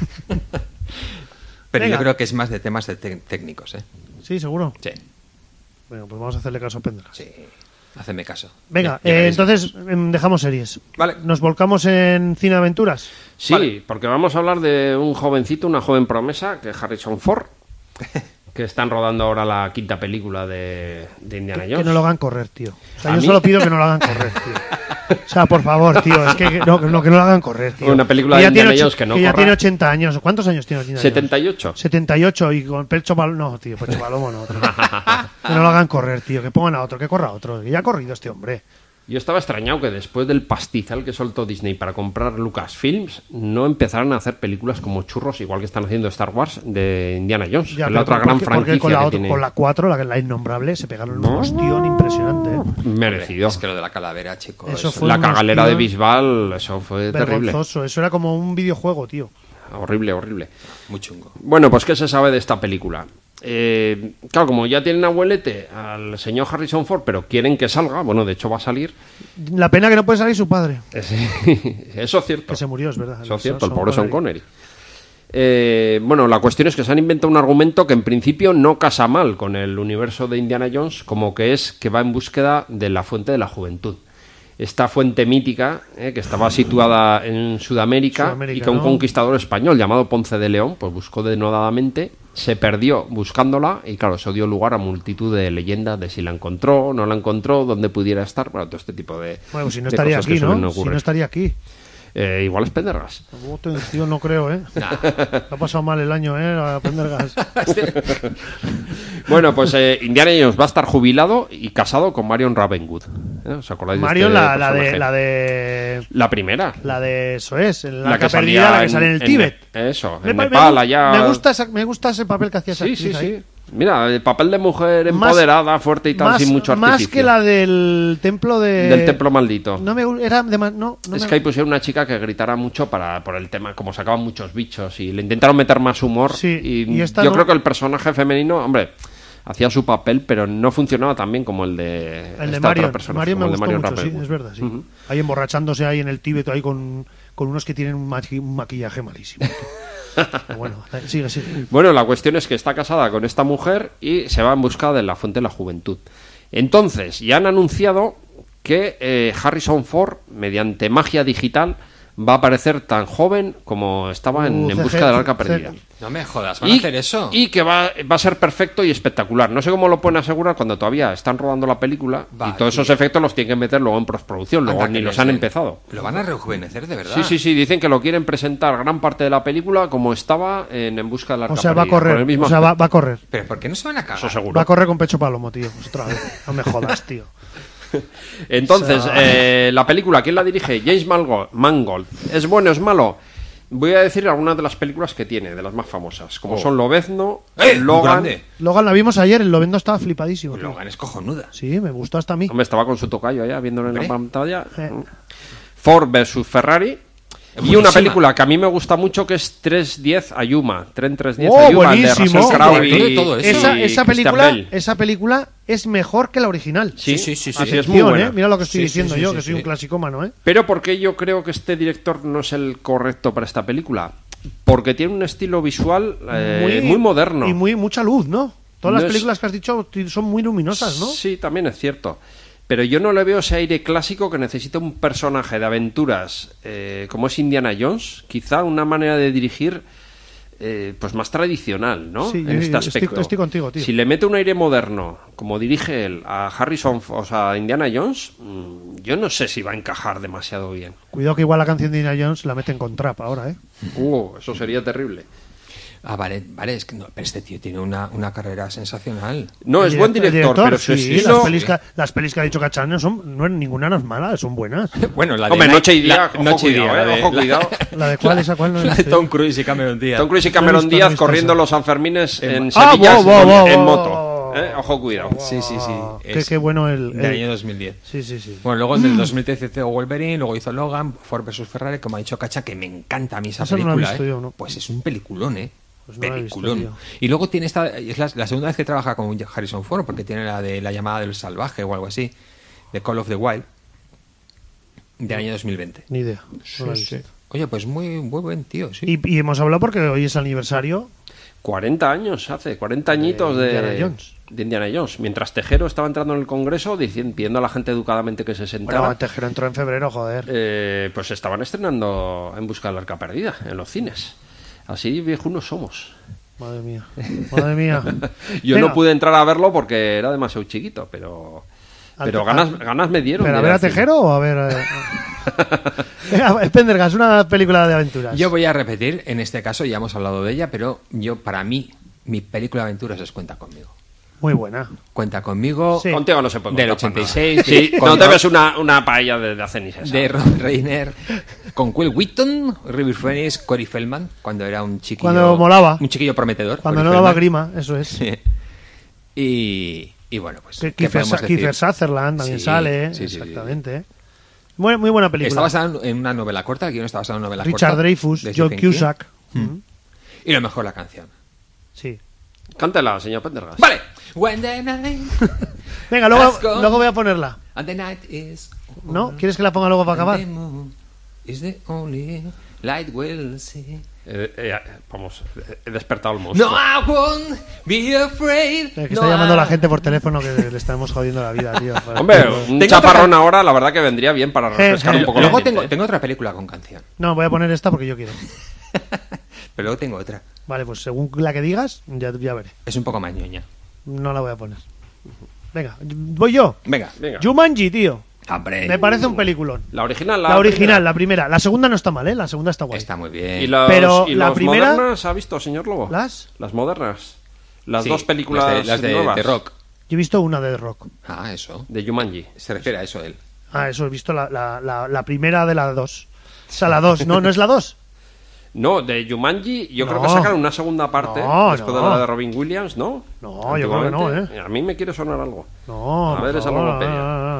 Pero Venga. yo creo que es más de temas de te- técnicos, ¿eh? Sí, seguro. Sí, Bueno, pues vamos a hacerle caso a Pendergast. sí. Hacedme caso. Venga, Ya- ya eh, veréis. entonces em, dejamos series. Vale. Nos volcamos en Cine Aventuras. Sí, Vale. porque vamos a hablar de un jovencito, una joven promesa, que es Harrison Ford, que están rodando ahora la quinta película de, de Indiana Jones. Que no lo hagan correr, tío. O sea, ¿A yo mí? solo pido que no lo hagan correr, tío. O sea, por favor, tío, es que que no, que no, que no lo hagan correr, tío. Una película Que de ya tiene Indiana och- Jones que no ya corra. tiene ochenta años. ¿Cuántos años tiene Indiana Jones? setenta y ocho. setenta y ocho y con Pecho Palomo. No, tío, Pecho Palomo no. Tío. Que no lo hagan correr, tío. Que pongan a otro, que corra otro. Que ya ha corrido este hombre. Yo estaba extrañado que después del pastizal que soltó Disney para comprar Lucasfilms, no empezaran a hacer películas como churros, igual que están haciendo Star Wars de Indiana Jones, Ya, que es pero la otra porque- gran porque franquicia con la, que otra- tiene. con la cuatro, la, la innombrable, se pegaron un hostión impresionante. ¿eh? Merecido. Es que lo de la calavera, chicos. Eso eso- fue La un cagalera de hostión Bisbal, eso fue terrible. Vergonzoso. Eso era como un videojuego, tío. Horrible, horrible. Muy chungo. Bueno, pues ¿qué se sabe de esta película? Eh, claro, como ya tienen abuelete al señor Harrison Ford, pero quieren que salga, bueno, de hecho va a salir. La pena que no puede salir su padre. Eso es cierto. Que se murió, es verdad. Eso es Son- cierto, el son pobre Sean Connery. Connery. Eh, bueno, la cuestión es que se han inventado un argumento que en principio no casa mal con el universo de Indiana Jones, como que es que va en búsqueda de la fuente de la juventud. Esta fuente mítica, eh, que estaba situada en Sudamérica, Sudamérica, y que un ¿no? conquistador español llamado Ponce de León pues buscó denodadamente, se perdió buscándola y claro, eso dio lugar a multitud de leyendas de si la encontró, no la encontró, dónde pudiera estar, bueno, todo este tipo de Bueno, pues si no de estaría cosas que aquí, suelen ¿no? Si ocurrir. no estaría aquí. Eh, igual es Pendergast. Oh, tío, no creo, ¿eh? Ha pasado mal el año, ¿eh? A aprender gas. Bueno, pues eh, Indiana Jones va a estar jubilado y casado con Marion Ravenwood. ¿Eh? ¿Os acordáis de Marion, este la, la de. personaje? La de. La primera. La de eso es, en la, La que que perdida, salía la que sale en el en- Tíbet. en- eso, Me en pa- me Nepal, gu- allá- Me gusta, esa- me gusta ese papel que hacía esa Sí, sí, actriz ahí. sí. Mira, el papel de mujer Más- empoderada, fuerte y tal, Más, sin mucho más artificio. que la del templo de. Del templo maldito. No me gu- era de ma- no, no es me- que ahí pusieron una chica que gritara mucho para por el tema, como sacaban muchos bichos y le intentaron meter más humor. Sí, y y esta yo no. creo que el personaje femenino, hombre, hacía su papel, pero no funcionaba tan bien como el de el de esta Marion. otra persona. Marion me como el de gustó Marion mucho, sí, Ravenwood. es verdad, sí. Ujú. Ahí emborrachándose ahí en el Tíbet, ahí con, con unos que tienen un, maqui- un maquillaje malísimo. Pero bueno, sigue, sigue. Bueno, la cuestión es que está casada con esta mujer y se va en busca de la fuente de la juventud. Entonces, ya han anunciado que eh, Harrison Ford, mediante magia digital, va a aparecer tan joven como estaba en, Uh, en C G, busca del arca C G. perdida. No me jodas, ¿van Y, a hacer eso? y que va, va a ser perfecto y espectacular. No sé cómo lo pueden asegurar cuando todavía están rodando la película Va, y todos esos tío. efectos los tienen que meter luego en postproducción, luego Anda, ni que los les han den. empezado. Lo van a rejuvenecer, de verdad. Sí, sí, sí, dicen que lo quieren presentar gran parte de la película como estaba en En busca del arca O sea, va a perdida, con correr. el mismo O sea, va, aspecto. va a correr. Pero ¿por qué no se van a cagar? Eso seguro. Va a correr con pecho palomo, tío. Pues otra vez. No me jodas, tío. Entonces, O sea- eh, la película, ¿quién la dirige? James Mangold. Mangold. ¿Es bueno, es malo? Voy a decir algunas de las películas que tiene, de las más famosas, como Oh. son Lobezno, ¡Eh! muy Logan. grande. Logan la vimos ayer, el Lovendo estaba flipadísimo. tío. Logan es cojonuda. Sí, me gustó hasta a mí. Hombre, estaba con su tocayo allá viéndolo en la Hombre. pantalla. Eh. Ford versus Ferrari. Y Buenísima. una película que a mí me gusta mucho que es tres diez Ayuma. Tren tres diez Oh, Ayuma, el de buenísimo. Russell Crowe Sí, y, todo eso. Esa, y esa, Christian película, Bale. esa película es mejor que la original. Sí, Sí, sí, sí, así sí. es muy Atención, buena. ¿eh? Mira lo que estoy Sí, sí, diciendo sí, yo, sí, que soy sí. un clasicómano, ¿eh? Pero ¿por qué yo creo que este director no es el correcto para esta película? Porque tiene un estilo visual eh, muy, moderno. Y muy mucha luz, ¿no? Todas No las es- películas que has dicho t- son muy luminosas, ¿no? Sí, también es cierto. Pero yo no le veo ese aire clásico que necesita un personaje de aventuras eh, como es Indiana Jones. Quizá una manera de dirigir eh, pues más tradicional, ¿no? Sí, en yo- este yo aspecto. estoy- estoy contigo, tío. Si le mete un aire moderno, como dirige él, a Harrison, F- o sea, a Indiana Jones, mmm, yo no sé si va a encajar demasiado bien. Cuidado que igual la canción de Indiana Jones la meten con trap ahora, ¿eh? Uh, eso sería terrible. Ah, vale, vale, es que no, pero este tío tiene una, una carrera sensacional. No, es El buen direct- el director, pero su sí, estilo... Las pelis, que, las pelis que ha dicho Cachán no son, no, ninguna no es mala, son buenas. Bueno, la de Hombre, Night- Noche y Día, la- ojo, Noche y cuidado, Día, eh, la de- ojo, la- cuidado. ¿La de cuál? ¿Esa cuál? No la he La de visto Tom yo. Cruise y Cameron Díaz. Tom Cruise y No he Cameron visto, no he Díaz visto corriendo esa. los Sanfermines en Ah, Sevilla wow, wow, en- wow, en wow, moto. wow. ¿eh? Ojo, cuidado. Sí, sí, sí. Qué, Es qué bueno el... del el- año dos mil diez. Sí, sí, sí. Bueno, luego en el dos mil trece hizo Wolverine, luego hizo Logan, Ford versus Ferrari, como ha dicho Cacha, que me encanta a mí esa Esa no la he película. visto ¿eh? yo, ¿no? Pues es un peliculón, ¿eh? Pues no la he visto, Peliculón. tío. Y luego tiene esta, es la, la segunda vez que trabaja con Harrison Ford, porque tiene la de La llamada del salvaje o algo así, de Call of the Wild, del año dos mil veinte. Ni idea. No la he Sí, sí. visto. Oye, pues muy, muy buen tío, sí. Y, y hemos hablado porque hoy es aniversario. cuarenta años hace, cuarenta añitos De de, Indiana Jones. de Indiana Jones. Mientras Tejero estaba entrando en el Congreso diciendo, pidiendo a la gente educadamente que se sentara, Bueno, Tejero entró en febrero, joder. eh, pues estaban estrenando En busca del arca perdida en los cines. Así viejunos somos. Madre mía. Madre mía. Yo Venga. no pude entrar a verlo porque era demasiado chiquito, pero Al- pero al- ganas, ganas me dieron. ¿Pero a de ir ver a al cine. Tejero o a ver...? eh? Venga, Pendergast, una película de aventuras. Yo voy a repetir, en este caso ya hemos hablado de ella, pero yo, para mí, mi película de aventuras es Cuenta conmigo. Muy buena. Cuenta conmigo, Sí. Contigo no se puede del contar ochenta y para seis, nada. Sí, con no te Rob- ves una, una paella de, de hacer ni se sabe. de Rob Reiner, con Will Wheaton, River Phoenix, Corey Feldman, cuando era un chiquillo... Cuando molaba. Un chiquillo prometedor. Cuando Corey no daba Feldman. grima, eso es. Sí. Y, y bueno, pues... Que ¿qué Kiefer, podemos Sa- decir? Kiefer Sutherland también Sí, sale, ¿eh? sí, sí, sí. Exactamente. ¿eh? Muy, muy buena película. Está basada en una novela corta, aquí no está basada en una novela Richard corta. Dreyfuss, de John Stephen King. Cusack. Mm, Y lo mejor, la canción. Sí. Cántela, señor Pendergast. Vale. When the night Venga, luego, has gone luego voy a ponerla. and the night is ¿No? over ¿Quieres que la ponga luego para and acabar? the moon is the only light we'll see. Eh, eh, vamos, he despertado al monstruo. No, I won't be afraid. Eh, que No, está llamando I- la gente por teléfono que le estamos jodiendo la vida, tío. Hombre, un Tengo chaparrón otra- ahora, la verdad que vendría bien para refrescar eh, un poco el Luego ambiente, tengo, ¿eh? tengo otra película con canción. No, voy a poner esta porque yo quiero. Pero luego tengo otra. Vale, pues según la que digas, ya, ya veré. Es un poco más ñoña. No la voy a poner. Venga, voy yo. Venga. Venga. Jumanji, tío. Hombre. Me parece un peliculón. La original, la, La original, primera. la primera. La segunda no está mal, ¿eh? La segunda está guay. Está muy bien. ¿Y, los, Pero y la los primera- modernas ha visto, señor Lobo? ¿Las? Las modernas. Las Sí, dos películas las de, las de, nuevas de rock. Yo he visto una de rock. Ah, eso. de Jumanji. Se refiere a eso él. Ah, eso, he visto la, la, la, la primera de la dos. O sea, la dos. No, no es la dos. No, de Jumanji yo creo No. que sacaron una segunda parte No, después no. de la de Robin Williams, ¿no? No, yo creo que no, Antiguamente. ¿eh? A mí me quiere sonar algo. No, A ver, por esa favor. logopedia.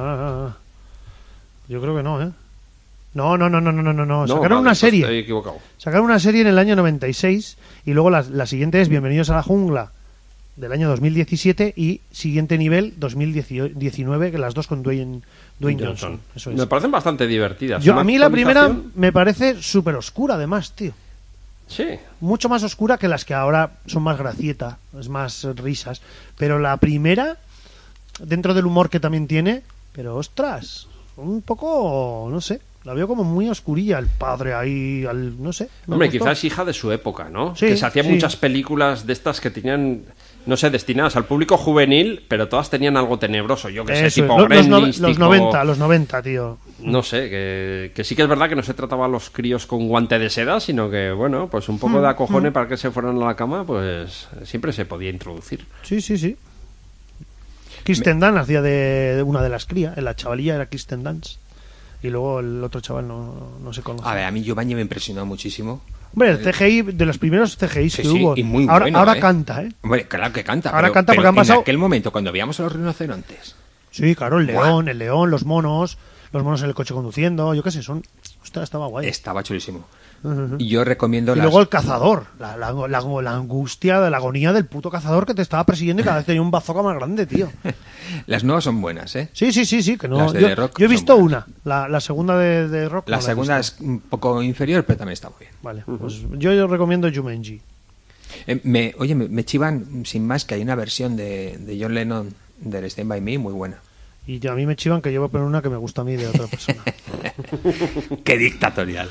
Yo creo que no, ¿eh? No, no, no, no, no, no, no. No, Sacaron vale, una pues serie. Estoy equivocado. Sacaron una serie en el año noventa y seis y luego la, la siguiente es Bienvenidos a la Jungla del año dos mil diecisiete y siguiente nivel dos mil diecinueve, que las dos con Dwayne, Dwayne Johnson. Eso es. Me parecen bastante divertidas. Yo, Una a mí la primera actualización- me parece súper oscura, además, tío. Sí. Mucho más oscura que las que ahora son más gracieta, es más eh, risas. Pero la primera, dentro del humor que también tiene, pero ostras, un poco, no sé, la veo como muy oscurilla, el padre ahí, al, no sé. me Hombre, gustó. quizás hija de su época, ¿no? Sí, que se hacían sí. muchas películas de estas que tenían, no sé, destinadas al público juvenil, pero todas tenían algo tenebroso. Yo que sé, Eso, tipo lo- los, no- Gremlins, los tipo- noventa, los noventa, tío. No sé, que, que sí que es verdad que no se trataba a los críos con guante de seda, sino que, bueno, pues un Mm, poco de acojone para que se fueran a la cama, pues siempre se podía introducir. Sí, sí, sí. Kirsten Dunst hacía de, de una de las crías, la chavalilla era Kirsten Dunst. Y luego el otro chaval no, no se conoce. A ver, a mí Giovanni me impresionó muchísimo. Hombre, el C G I, de los primeros C G Is Sí, que sí, hubo. y muy ahora bueno, ahora ¿eh? canta, ¿eh? Hombre, claro que canta. Ahora pero- canta porque pero han pasado- En aquel momento, cuando veíamos a los rinocerontes. Sí, claro, el Buah. león, el león, los monos, los monos en el coche conduciendo, yo qué sé, son... Ostras, estaba guay. Estaba chulísimo. Ujú. Y yo recomiendo Y las... luego el cazador, la, la, la, la angustia, la agonía del puto cazador que te estaba persiguiendo y cada vez tenía un bazooka más grande, tío. Las nuevas son buenas, ¿eh? Sí, sí, sí, sí, que no... Las de yo, The Rock yo he son visto buenas. una, la, la segunda de, de Rock. La no he segunda visto. es un poco inferior, pero también está muy bien. Vale, pues yo, yo recomiendo Jumanji. Eh, me, oye, me, me chivan, sin más, que hay una versión de, de John Lennon del Stand By Me muy buena. Y yo- a mí me chivan que yo voy a poner una que me gusta a mí de otra persona. ¡Qué dictatorial!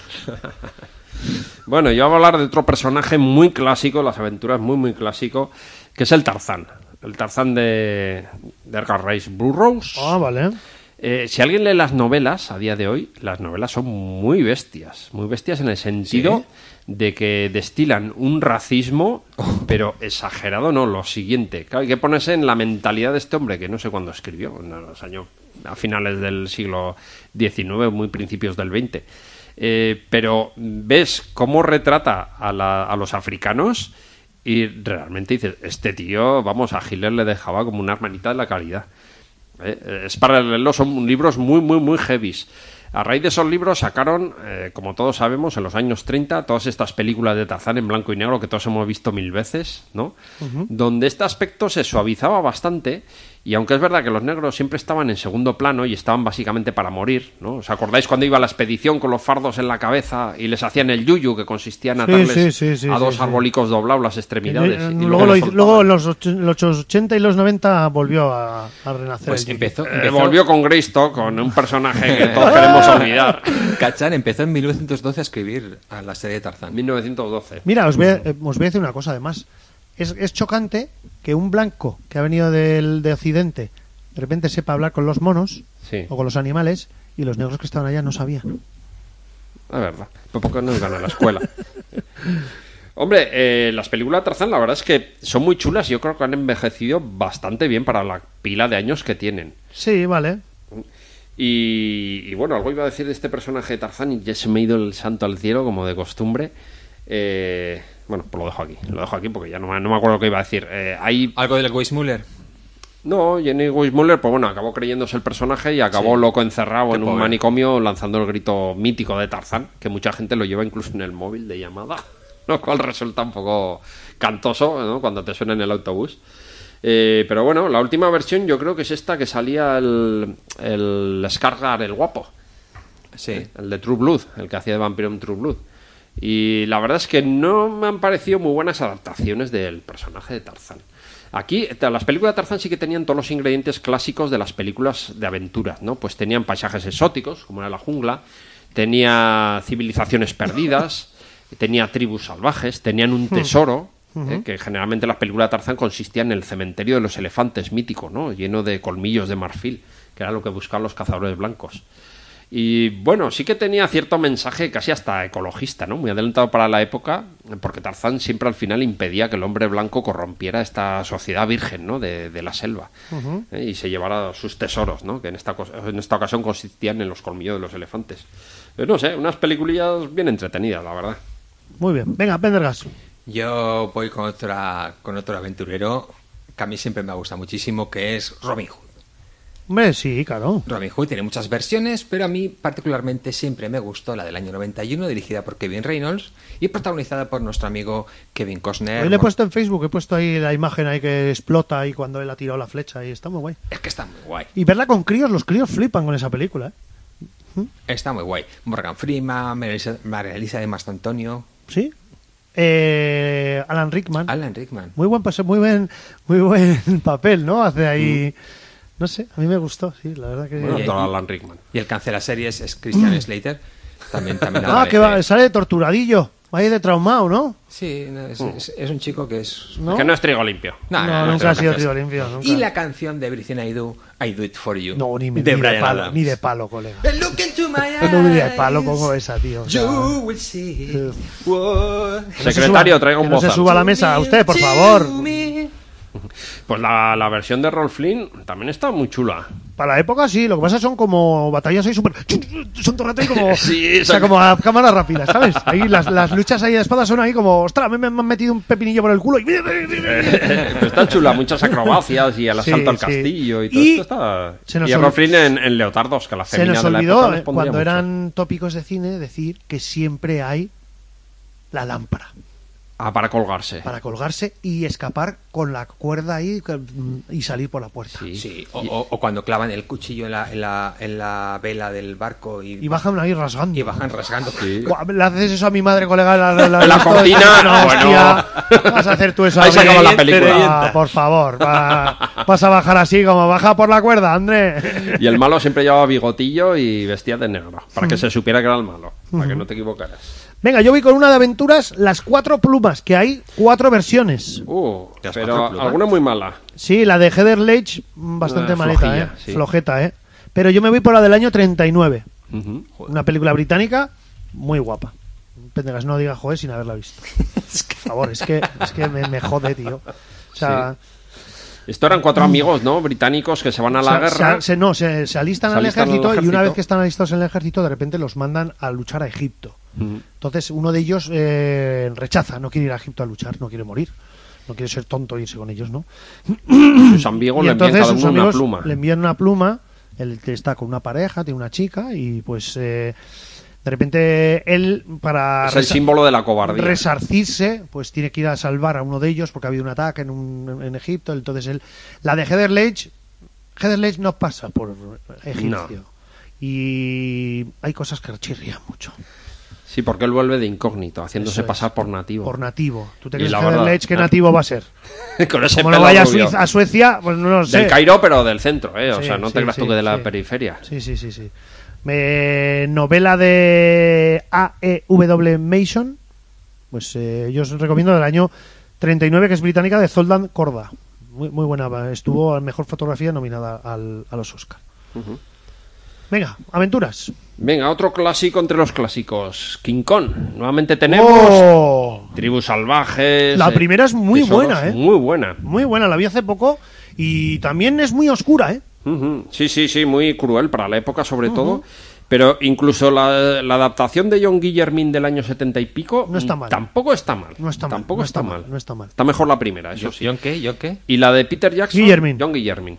Bueno, yo voy a hablar de otro personaje muy clásico, las aventuras muy, muy clásico, que es el Tarzán. El Tarzán de, de Edgar Rice Burroughs. Ah, vale. Eh, si alguien lee las novelas a día de hoy, las novelas son muy bestias. Muy bestias en el sentido ¿Sí? de que destilan un racismo, pero exagerado, no, lo siguiente. Claro, hay que ponerse en la mentalidad de este hombre, que no sé cuándo escribió, en los años a finales del siglo diecinueve, muy principios del veinte. Eh, pero ves cómo retrata a, la- a los africanos y realmente dices, este tío, vamos, a Hitler le dejaba como una hermanita de la caridad. Eh, es para leerlo, son libros muy, muy, muy heavies. A raíz de esos libros sacaron, eh, como todos sabemos, en los años treinta, todas estas películas de Tarzán en blanco y negro que todos hemos visto mil veces, ¿no? Donde este aspecto se suavizaba bastante, y aunque es verdad que los negros siempre estaban en segundo plano y estaban básicamente para morir, ¿no? ¿Os acordáis cuando iba a la expedición con los fardos en la cabeza y les hacían el yuyu, que consistía en Sí, atarles sí, sí, sí, a dos sí, sí. arbolicos doblados las extremidades? Eh, y luego, lo los hizo- soltaban? luego en los, och- los ochenta y los noventa volvió a, a renacer. Pues el yuyu. empezó, Eh, empezó volvió con Greystock, con un personaje que todos queremos olvidar. Cachan empezó en mil novecientos doce a escribir a la serie de Tarzán. mil novecientos doce. Mira, os voy, a, eh, os voy a decir una cosa además. Es, es chocante que un blanco que ha venido del, de Occidente de repente sepa hablar con los monos Sí, o con los animales y los negros que estaban allá no sabían. es verdad. Pues porque no iban a la escuela. Hombre, eh, las películas de Tarzán la verdad es que son muy chulas y yo creo que han envejecido bastante bien para la pila de años que tienen. Sí, vale. Y, y bueno, algo iba a decir de este personaje de Tarzán y ya se me ha ido el santo al cielo, como de costumbre. Eh, bueno, pues lo dejo aquí. Lo dejo aquí porque ya no me, no me acuerdo lo que iba a decir. Eh, hay ¿Algo del Weissmuller? No, Jenny Weissmuller, pues bueno, acabó creyéndose el personaje y acabó Sí. loco encerrado Qué en un pobre. manicomio lanzando el grito mítico de Tarzán, que mucha gente lo lleva incluso en el móvil de llamada, lo cual resulta un poco cantoso, ¿no? Cuando te suena en el autobús. Eh, pero bueno, la última versión yo creo que es esta que salía el, el Skarsgård, el guapo, Sí. el de True Blood, el que hacía de vampiro en True Blood. Y la verdad es que no me han parecido muy buenas adaptaciones del personaje de Tarzán. Aquí, ta- las películas de Tarzán sí que tenían todos los ingredientes clásicos de las películas de aventuras, ¿no? Pues tenían paisajes exóticos, como era la jungla, tenía civilizaciones perdidas, tenía tribus salvajes, tenían un tesoro, ¿eh? Que generalmente las películas de Tarzán consistían en el cementerio de los elefantes mítico, ¿no? Lleno de colmillos de marfil, que era lo que buscaban los cazadores blancos. Y bueno, sí que tenía cierto mensaje casi hasta ecologista, ¿no? Muy adelantado para la época, porque Tarzán siempre al final impedía que el hombre blanco corrompiera esta sociedad virgen, ¿no? De, de la selva, ¿eh? Y se llevara sus tesoros, ¿no? Que en esta, cos- en esta ocasión consistían en los colmillos de los elefantes. Pero no sé, unas peliculillas bien entretenidas, la verdad. Muy bien. Venga, Pendergast. Yo voy con otra con otro aventurero que a mí siempre me ha gustado muchísimo, que es Robin Hood. Hombre, sí, claro. Robin Hood tiene muchas versiones, pero a mí particularmente siempre me gustó la del año noventa y uno, dirigida por Kevin Reynolds y protagonizada por nuestro amigo Kevin Costner. Hoy le he puesto en Facebook, he puesto ahí la imagen ahí que explota ahí cuando él ha tirado la flecha y está muy guay. Es que está muy guay. Y verla con críos, los críos flipan con esa película, ¿eh? Está muy guay. Morgan Freeman, María Elisa- María Elisa de Mastantonio, ¿Sí? Eh, Alan Rickman. Alan Rickman. Muy buen pase, muy buen, muy buen papel, ¿no? Hace ahí... No sé, a mí me gustó, sí, la verdad que... Bueno, Y- todo y- Alan Rickman. Y el cancela series es Christian Slater. También, también Ah, aparece. que va, sale de torturadillo. Vaya de traumado, ¿no? Sí, no, es, es- es un chico que es... ¿No? Que no es trigo limpio. No, no, nunca no, ha sido gracias. trigo limpio, nunca. Y la canción de Everything I Do, I Do It For You. No, ni, me- de ni de Bryan palo, Adams. ni de palo, colega. Look into my eyes. No, ni de palo pongo esa, tío. o sea, You will see Sí. what que no se Secretario, suba- traiga un que no se bozal. suba a la mesa, usted, por favor. Pues la, la versión de Rolf Flynn también está muy chula. Para la época sí, lo que pasa son como batallas ahí súper... Son todo el rato ahí como... Sí, o sea, son- como a cámara rápida, ¿sabes? Ahí las, las luchas ahí de espadas son ahí como... ¡Ostras! Me, me han metido un pepinillo por el culo y... Pero está chula, muchas acrobacias y el Sí, asalto al sí. castillo y todo Y esto está... se nos y ol- Rolf Flynn en, en leotardos, que la Se femina nos de la olvidó, época les eh, pondría cuando mucho. eran tópicos de cine, decir que siempre hay la lámpara. Ah, para colgarse. para colgarse y escapar con la cuerda ahí y salir por la puerta. Sí. Sí, o, o- o cuando clavan el cuchillo en la, en la, en la vela del barco y, Y bajan ahí rasgando. y bajan rasgando. Sí. Buah, le haces eso a mi madre, colega, la, la, la, En la cocina, no, bueno. hostia, vas a hacer tú eso. Ahí se Abril? acaba la película. Ah, por favor, va- vas a bajar así como baja por la cuerda, André. Y el malo siempre llevaba bigotillo y vestía de negro, para que se supiera que era el malo, para que no te equivocaras. Venga, yo voy con una de aventuras, Las Cuatro Plumas, que hay cuatro versiones. Uh, Las pero cuatro plumas. alguna muy mala. Sí, la de Heather Ledge, bastante Eh, malita, flojilla, ¿eh? sí. Flojeta, ¿eh? Pero yo me voy por la del año treinta y nueve. Ujú. Una película británica muy guapa. Pendegas, no diga joder sin haberla visto. Por favor, es que, es que me, me jode, tío. O sea, Esto eran cuatro amigos, ¿no? Británicos que se van a la se- guerra. se- se- no, se, se alistan Se al alistan al ejército, y una ejército. vez que están alistados en el ejército, de repente los mandan a luchar a Egipto. Ujú. Entonces, uno de ellos eh, rechaza, no quiere ir a Egipto a luchar, no quiere morir. No quiere ser tonto e irse con ellos, ¿no? Sus amigos Y le envían entonces cada sus uno una amigos pluma. le envían una pluma, él está con una pareja, tiene una chica, y pues eh, de repente él, para Es el resa- símbolo de la cobardía. resarcirse, pues tiene que ir a salvar a uno de ellos porque ha habido un ataque en, un, en Egipto. Entonces él, la de Heather Ledge, Heather Ledge no pasa por egipcio. Y hay cosas que chirrían mucho. Sí, porque él vuelve de incógnito, haciéndose Eso es. pasar por nativo. Por nativo. ¿Tú te Y crees la Heather verdad- Ledge qué nativo va a ser? Con ese Como no pelo vaya a, rubio. Suiza- a Suecia, pues no lo sé. Del Cairo, pero del centro, ¿eh? O Sí, sea, no te sí, creas tú sí, que de la sí. periferia. Sí, sí, sí, sí. Me- novela de A E W Mason. Pues eh, yo os recomiendo del año treinta y nueve, que es británica, de Zoltan Korda. Muy, muy buena. Estuvo a mejor fotografía nominada al, a los Oscar. Ujú. Venga, aventuras. Venga, otro clásico entre los clásicos. King Kong. Nuevamente tenemos ¡Oh! tribus salvajes. La eh, primera es muy tesoros. buena, ¿eh? Muy buena. Muy buena, la vi hace poco y también es muy oscura, ¿eh? Ujú. Sí, sí, sí, muy cruel para la época sobre todo. Pero incluso la, la adaptación de John Guillermin del año setenta y pico No está mal. tampoco está mal. No está mal, Tampoco no está, está mal, mal. no está mal. Está mejor la primera, eso ¿Yo, sí. ¿Yo qué? ¿Yo qué? Y la de Peter Jackson. Guillermin. John Guillermin.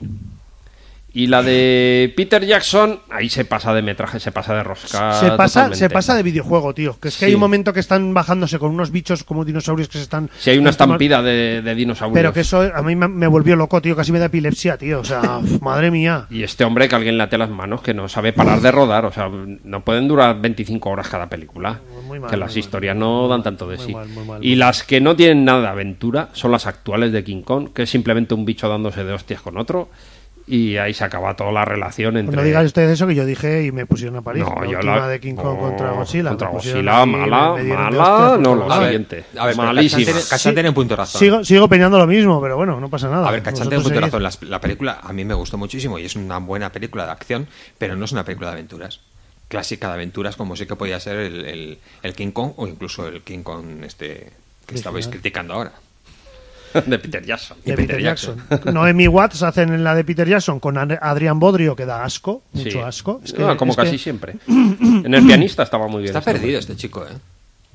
Y la de Peter Jackson, ahí se pasa de metraje, se pasa de rosca. se pasa totalmente. se pasa de videojuego, tío. Que es que Sí. hay un momento que están bajándose con unos bichos como dinosaurios que se están... Si hay una están- estampida de, de dinosaurios. Pero que eso a mí me, me volvió loco, tío. Casi me da epilepsia, tío. O sea, uf, madre mía. Y este hombre que alguien le ate las manos, que no sabe parar de rodar. O sea, no pueden durar veinticinco horas cada película. Muy mal, que muy las mal, historias muy no mal, dan tanto de muy sí. mal, muy mal, y muy las que no tienen nada de aventura son las actuales de King Kong, que es simplemente un bicho dándose de hostias con otro. Y ahí se acaba toda la relación entre... Pues no digáis ustedes eso que yo dije y me pusieron a parir. No, la yo última la- de King Kong Oh, contra Godzilla. contra me pusieron Godzilla, ahí, mala, me dieron de mala, hostias por no, todos lo lados. siguiente. A ver, Malísima. Cachán tiene, Cachán tiene un punto de razón. Sigo, sigo pensando lo mismo, pero bueno, no pasa nada. A ver, Cachán tiene un Vosotros punto de seguid. razón. La, la película a mí me gustó muchísimo y es una buena película de acción, pero no es una película de aventuras. Clásica de aventuras, como sí que podía ser el, el, el King Kong o incluso el King Kong este que estabais criticando ahora. de Peter Jackson. De y Peter, Peter Jackson. Noemi Watts hacen en la de Peter Jackson con Ad- Adrián Bodrio, que da asco, mucho Sí. asco. Es que- Ah, como es que- casi siempre. En el pianista estaba muy bien. Está este hombre. perdido este chico, ¿eh?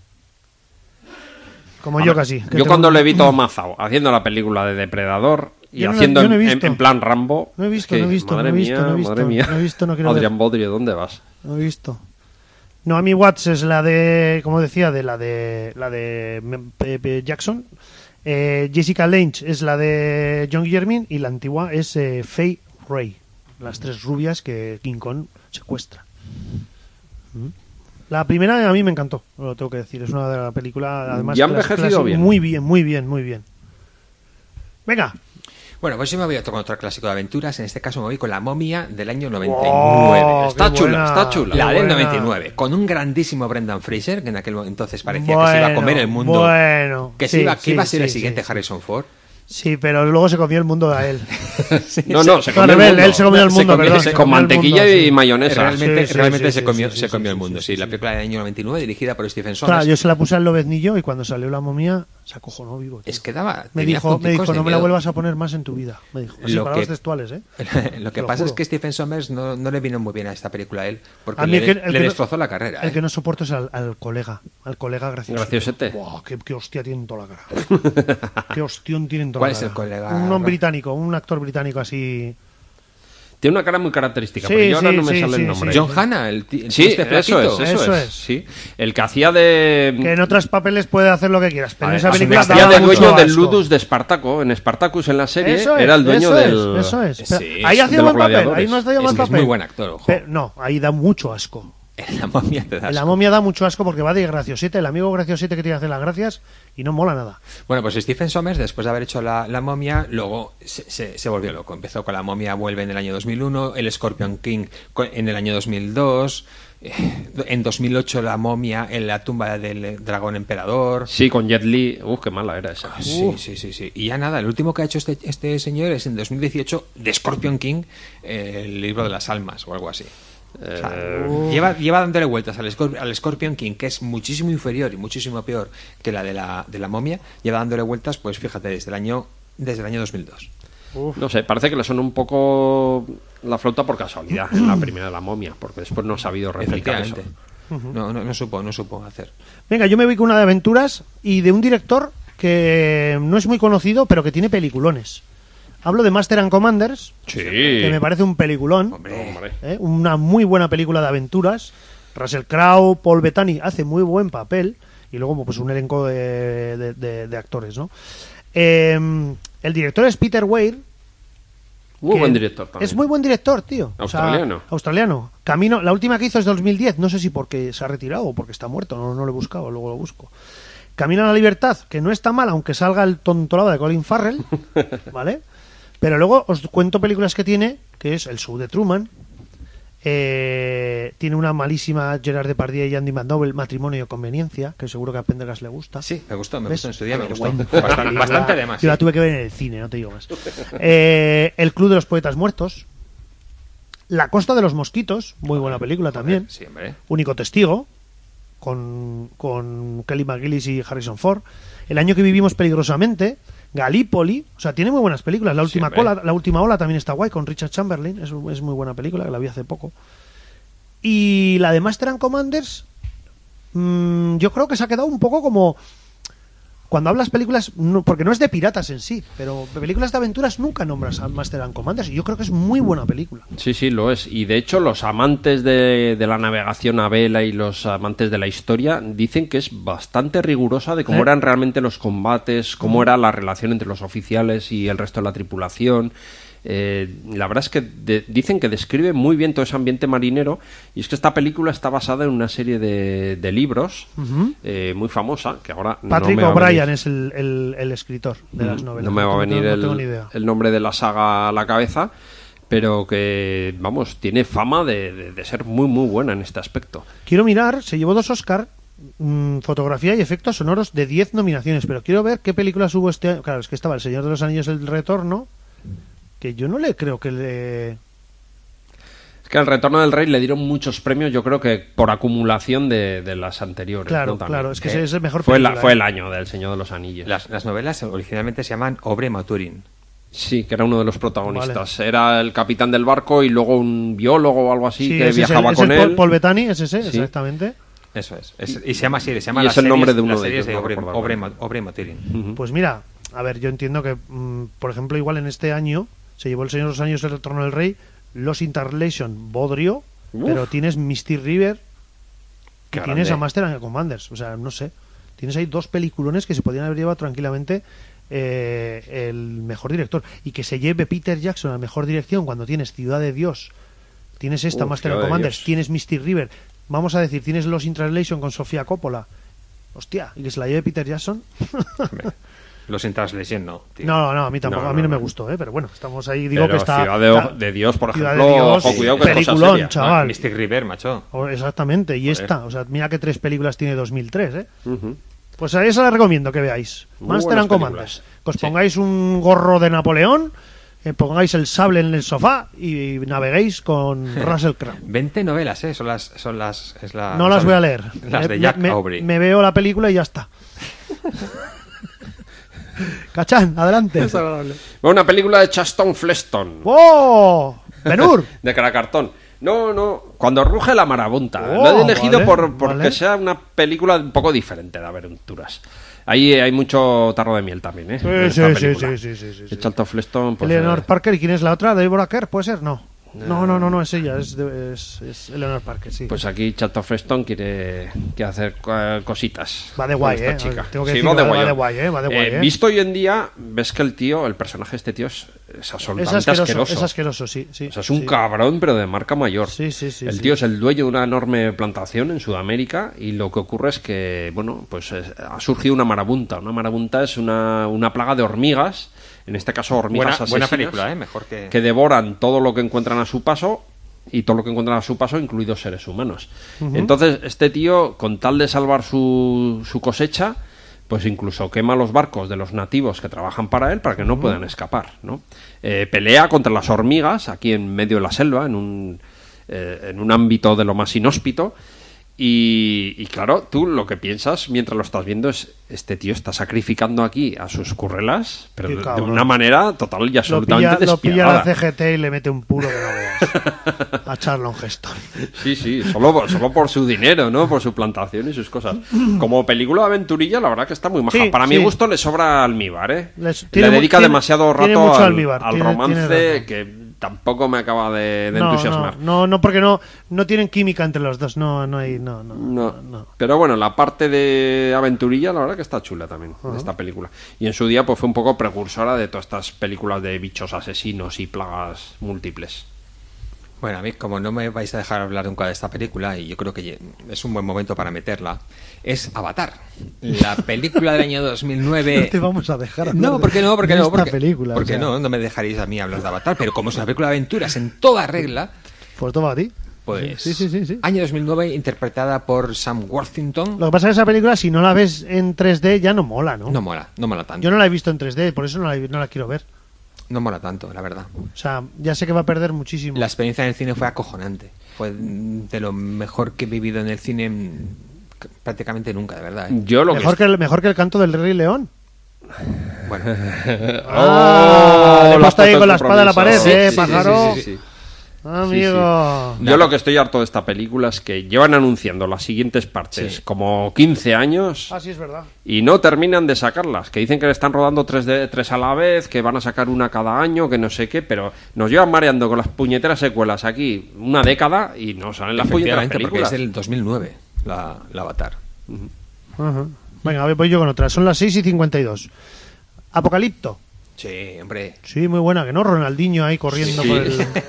Como A yo ver, casi. que Yo tengo cuando un- le vi todo mazao, haciendo la película de Depredador y Yo no la- haciendo yo no he en- en, visto. en plan Rambo. No he visto, es que, no he visto, madre no he visto, mía, no he visto, madre mía. no he visto, no quiero Adrián ver. Bodrio, ¿dónde vas? No he visto. Noemi Watts es la de, como decía, de la de la de M- P- P- Jackson. Eh, Jessica Lange es la de John Guillermin y la antigua es eh, Faye Ray, las tres rubias que King Kong secuestra. ¿Mm? La primera a mí me encantó, lo tengo que decir, es una de las películas además Y ha que las- envejecido las- bien. muy bien, muy bien, muy bien. Venga, Bueno, pues yo me voy a tocar otro clásico de aventuras. En este caso me voy con La momia del año noventa y nueve. Oh, Está qué chula, buena, está chula. qué La del buena. noventa y nueve, con un grandísimo Brendan Fraser, que en aquel entonces parecía que se iba a comer el mundo. Bueno, que se sí, iba, que sí, iba a ser el sí, siguiente sí, Harrison Ford. Sí, pero luego se comió el mundo a él. No, no, se No, comió el él- mundo. él se comió el Se mundo, comió- perdón, se- se con comió el mantequilla mundo, y sí. mayonesa. Realmente, Sí, sí, realmente sí, se sí, comió, sí, se sí, comió sí, el mundo. sí, Sí, sí, la sí. película del año noventa y nueve, dirigida por Stephen Claro, Sommers. yo se la puse al lobetnillo y cuando salió la momia se acojonó vivo. tío. Es que daba. me tenía dijo, me punticos dijo, de no me la miedo". vuelvas a poner más en tu vida. Me dijo, así Lo palabras que- textuales, ¿eh? Lo que Te lo pasa juro. es que Stephen Sommers no, no le vino muy bien a esta película a él, porque A mí le, el que- el le que no- destrozó la carrera. El ¿eh? que no soporto es al, al colega, al colega gracioso. Graciosete. Buah, qué, qué hostia tiene en toda la cara. Qué hostión tiene en toda ¿Cuál la es cara. el colega? Un hombre británico, un actor británico así. Tiene una cara muy característica, Sí, pero yo ahora sí, no me sí, sale sí, el nombre. sí. John Hannah, el, ti- el Sí, este eso es, flaquito. eso, Eso es. es. Sí. El que hacía de... Que en otros papeles puede hacer lo que quieras, pero A en ver, esa el película que hacía daba de mucho dueño del asco. Ludus de Espartaco. En Spartacus, en la serie, Eso es, era el dueño eso del... Es, eso es. Sí, Pero ahí es hacía de los buen papel, ahí gladiadores. no hacía Es mal que es papel. muy buen actor, ojo. Pero no, ahí da mucho asco. En la momia te das. En la momia da mucho asco porque va de graciosete, el amigo graciosete que tiene que hacer las gracias y no mola nada. Bueno, pues Stephen Sommers, después de haber hecho la, la momia, luego se, se, se volvió loco. Empezó con la momia, vuelve en el año dos mil uno, el Scorpion King co- en el año dos mil dos, eh, en dos mil ocho la momia en la tumba del dragón emperador. Sí, con Jet Li. Uf, qué mala era esa. Sí, sí, sí, sí. Y ya nada, el último que ha hecho este, este señor es en dos mil dieciocho, de Scorpion King, eh, el libro de las almas o algo así. O sea, lleva, lleva dándole vueltas al, Scor- al Scorpion King, que es muchísimo inferior y muchísimo peor que la de la, de la momia. Lleva dándole vueltas, pues fíjate, desde el año, desde el año dos mil dos. No sé, parece que le sonó un poco la flauta por casualidad en la primera de la momia, porque después no ha sabido replicar eso. Efectivamente. No, no, no supo, no supo hacer. Venga, yo me voy con una de aventuras y de un director que no es muy conocido, pero que tiene peliculones. Hablo de Master and Commanders, Sí. que me parece un peliculón. Hombre, Hombre. ¿eh? Una muy buena película de aventuras. Russell Crowe, Paul Bettany hace muy buen papel y luego pues un elenco de, de- de- de actores, ¿no? Eh, el director es Peter Weir. Muy que buen director también. Es muy buen director, tío. O sea, Australiano. australiano. Camino, la última que hizo es dos mil diez, no sé si porque se ha retirado o porque está muerto, no, no lo he buscado, luego lo busco. Camino a la libertad, que no está mal, aunque salga el tontolado de Colin Farrell, ¿vale? Pero luego os cuento películas que tiene, que es El show de Truman, eh, tiene una malísima Gerard Depardieu y Andy McDowell, Matrimonio y Conveniencia, que seguro que a Pendergast le gusta. sí, me gustó, me ¿Ves? gustó en su día, me Qué gustó. vergüenza. Bastante, bastante de más. Yo la sí. tuve que ver en el cine, no te digo más. Eh, el Club de los Poetas Muertos. La Costa de los Mosquitos, muy buena película también. Sí, hombre. Único Testigo, con, con Kelly McGillis y Harrison Ford. El año que vivimos peligrosamente. Gallipoli, o sea, tiene muy buenas películas. La última, hombre. cola, la última ola también está guay, con Richard Chamberlain. Es, es muy buena película, que la vi hace poco. Y la de Master and Commanders, mmm, yo creo que se ha quedado un poco como... Cuando hablas películas, no, porque no es de piratas en sí, pero películas de aventuras nunca nombras a Master and Commanders y yo creo que es muy buena película. Sí, sí, lo es. Y de hecho, los amantes de, de la navegación a vela y los amantes de la historia dicen que es bastante rigurosa de cómo ¿Eh? eran realmente los combates, cómo era la relación entre los oficiales y el resto de la tripulación. Eh, la verdad es que de- dicen que describe muy bien todo ese ambiente marinero, y es que esta película está basada en una serie de, de libros Ujú. eh, muy famosa, que ahora Patrick no me va a O'Brien venir- es el, el- el escritor de las novelas. no me va a tengo- venir no tengo ni el, idea. el nombre de la saga a la cabeza, pero que, vamos, tiene fama de, de- de ser muy, muy buena en este aspecto. Quiero mirar, se llevó dos Oscar, mm, fotografía y efectos sonoros de diez nominaciones, pero quiero ver qué películas hubo este año. Claro, es que estaba El Señor de los Anillos, El Retorno, que yo no le creo que le... Es que al Retorno del Rey le dieron muchos premios, yo creo que por acumulación de, de las anteriores. Claro, ¿no? También. claro, es que Eh, es el mejor Fue, la- película, fue ¿eh? el año del Señor de los Anillos. Las, las novelas originalmente se llaman Obre Maturin. Sí, que era uno de los protagonistas. Era el capitán del barco y luego un biólogo o algo así Sí, que ese es el- viajaba es con el Paul- él. Paul Bettany, es ese, Sí. exactamente. Eso es. Es- y se llama así, se llama Y las es el nombre series- de uno las de series ellos, no Obre, recordaba. Obre, Ma- Obre Maturin. Ujú. Pues mira, a ver, yo entiendo que, mm, por ejemplo, igual en este año se llevó El Señor de los Anillos, El Retorno del Rey, Los Interrelation, Bodrio, Uf. pero tienes Misty River y Qué tienes grande. a Master and Commanders. O sea, no sé. Tienes ahí dos peliculones que se podrían haber llevado tranquilamente eh, el mejor director. Y que se lleve Peter Jackson a la mejor dirección cuando tienes Ciudad de Dios, tienes esta Uf, Master Ciudad and de Commanders, Dios. tienes Misty River. Vamos a decir, tienes Los Interrelation con Sofía Coppola. Hostia, y que se la lleve Peter Jackson. Hombre, Los in Translation no, tío. No, no, a mí tampoco, No, a mí no, no, me no. gustó, ¿eh? Pero bueno, estamos ahí, digo Pero que está... Ciudad de, está- de Dios, por Ciudad ejemplo, de Dios, ojo, cuidado que es cosa peliculón, seria. chaval. Ah, Mystic River, macho. O- Exactamente, y Joder. esta, o sea, mira que tres películas tiene dos mil tres, ¿eh? Ujú. Pues a esa la recomiendo que veáis. Muy Master buenas and Commanders. películas. Que os Sí. pongáis un gorro de Napoleón, eh, pongáis el sable en el sofá y naveguéis con Russell Crowe. veinte novelas, ¿eh? Son las... Son las es la, No las son voy a leer. Las Me- de Jack me, Aubrey. me veo la película y ya está. Cachán, adelante. Bueno, una película de Charlton Fleston. ¡Oh! ¡Benur! De Caracartón. No, no. Cuando ruge la marabunta. Oh, Lo he elegido vale, por porque vale. sea una película un poco diferente de aventuras. Ahí hay mucho tarro de miel también, ¿eh? En Sí, esta sí, sí, película. sí, sí, sí, sí, De sí. Charlton Fleston, pues, Eleanor eh, Parker, ¿y quién es la otra? ¿Deborah Kerr? ¿Puede ser? No. No, no, no, no, es ella, es, de, es, es Eleanor Parker, sí. Pues aquí Charlton Heston quiere, quiere hacer uh, cositas. Va de guay, con esta eh. chica. Tengo que sí, decir va que de va guay. de guay, eh. Va de guay, Eh, eh. Visto hoy en día, ves que el tío, el personaje de este tío es, es absolutamente Es asqueroso, asqueroso. es asqueroso, sí, sí. O sea, es un sí. cabrón, pero de marca mayor. Sí, sí, sí, el sí. tío es el dueño de una enorme plantación en Sudamérica y lo que ocurre es que, bueno, pues es- ha surgido una marabunta. Una marabunta es una, una plaga de hormigas, en este caso hormigas Buena, asesinas, buena película, ¿eh? Mejor que... que devoran todo lo que encuentran a su paso y todo lo que encuentran a su paso, incluidos seres humanos. Entonces, este tío, con tal de salvar su, su cosecha, pues incluso quema los barcos de los nativos que trabajan para él para que no puedan escapar, ¿no? Eh, pelea contra las hormigas aquí en medio de la selva, en un, eh, en un ámbito de lo más inhóspito. Y, y claro, tú lo que piensas mientras lo estás viendo es, este tío está sacrificando aquí a sus currelas, pero Qué de, de cabrón. una manera total y Lo absolutamente pilla, lo pilla la despiadada. C G T y le mete un puro que no veas. A Charlton Heston. Sí, sí, solo, por- solo por su dinero, ¿no? Por su plantación y sus cosas. Como película de aventurilla, la verdad que está muy maja. Sí, Para mi sí. gusto le sobra almíbar, ¿eh? Les- le tiene mu- dedica tiene- demasiado tiene rato mucho al, almíbar, al tiene- romance tiene razón. que tampoco me acaba de, de No, entusiasmar. no, no, no, porque no, no tienen química entre los dos. No, no hay, no, no. No. no. Pero bueno, la parte de aventurilla, la verdad que está chula también, de esta película. Y en su día, pues fue un poco precursora de todas estas películas de bichos asesinos y plagas múltiples. Bueno, a mí, como no me vais a dejar hablar nunca de esta película, y yo creo que es un buen momento para meterla, es Avatar. La película del año dos mil nueve... No te vamos a dejar hablar No, de- ¿por qué no? ¿Por qué de no? esta Porque, película, porque o sea. no, no me dejaréis a mí hablar de Avatar, pero como es una película de aventuras en toda regla, Pues toma a ti. pues... Sí, sí, sí, sí. Año dos mil nueve, interpretada por Sam Worthington. Lo que pasa es que esa película, si no la ves en tres D, ya no mola, ¿no? No mola, no mola tanto. Yo no la he visto en tres D, por eso no la, no la quiero ver. No mola tanto, la verdad. O sea, ya sé que va a perder muchísimo. La experiencia en el cine fue acojonante. Fue de lo mejor que he vivido en el cine mm, prácticamente nunca, de verdad. ¿eh? Yo lo Mejor que, el, mejor que el canto del Rey León. Bueno, Ah, le he las puesto ahí fotos con la de espada en la pared, compromiso. eh, Sí, sí, pájaro. sí, sí, sí. Amigo. Yo lo que estoy harto de esta película es que llevan anunciando las siguientes partes Sí. como quince años Ah, sí, es verdad. y no terminan de sacarlas. Que dicen que le están rodando tres, de, tres a la vez, que van a sacar una cada año, que no sé qué, pero nos llevan mareando con las puñeteras secuelas aquí una década y no salen las puñeteras efectivamente, porque películas. es del dos mil nueve la, la Avatar. Ajá. Venga, a ver, voy yo con otra. Son las seis y cincuenta y dos. Apocalipto. Sí, hombre. Sí, muy buena, que no, Ronaldinho ahí corriendo Sí. por,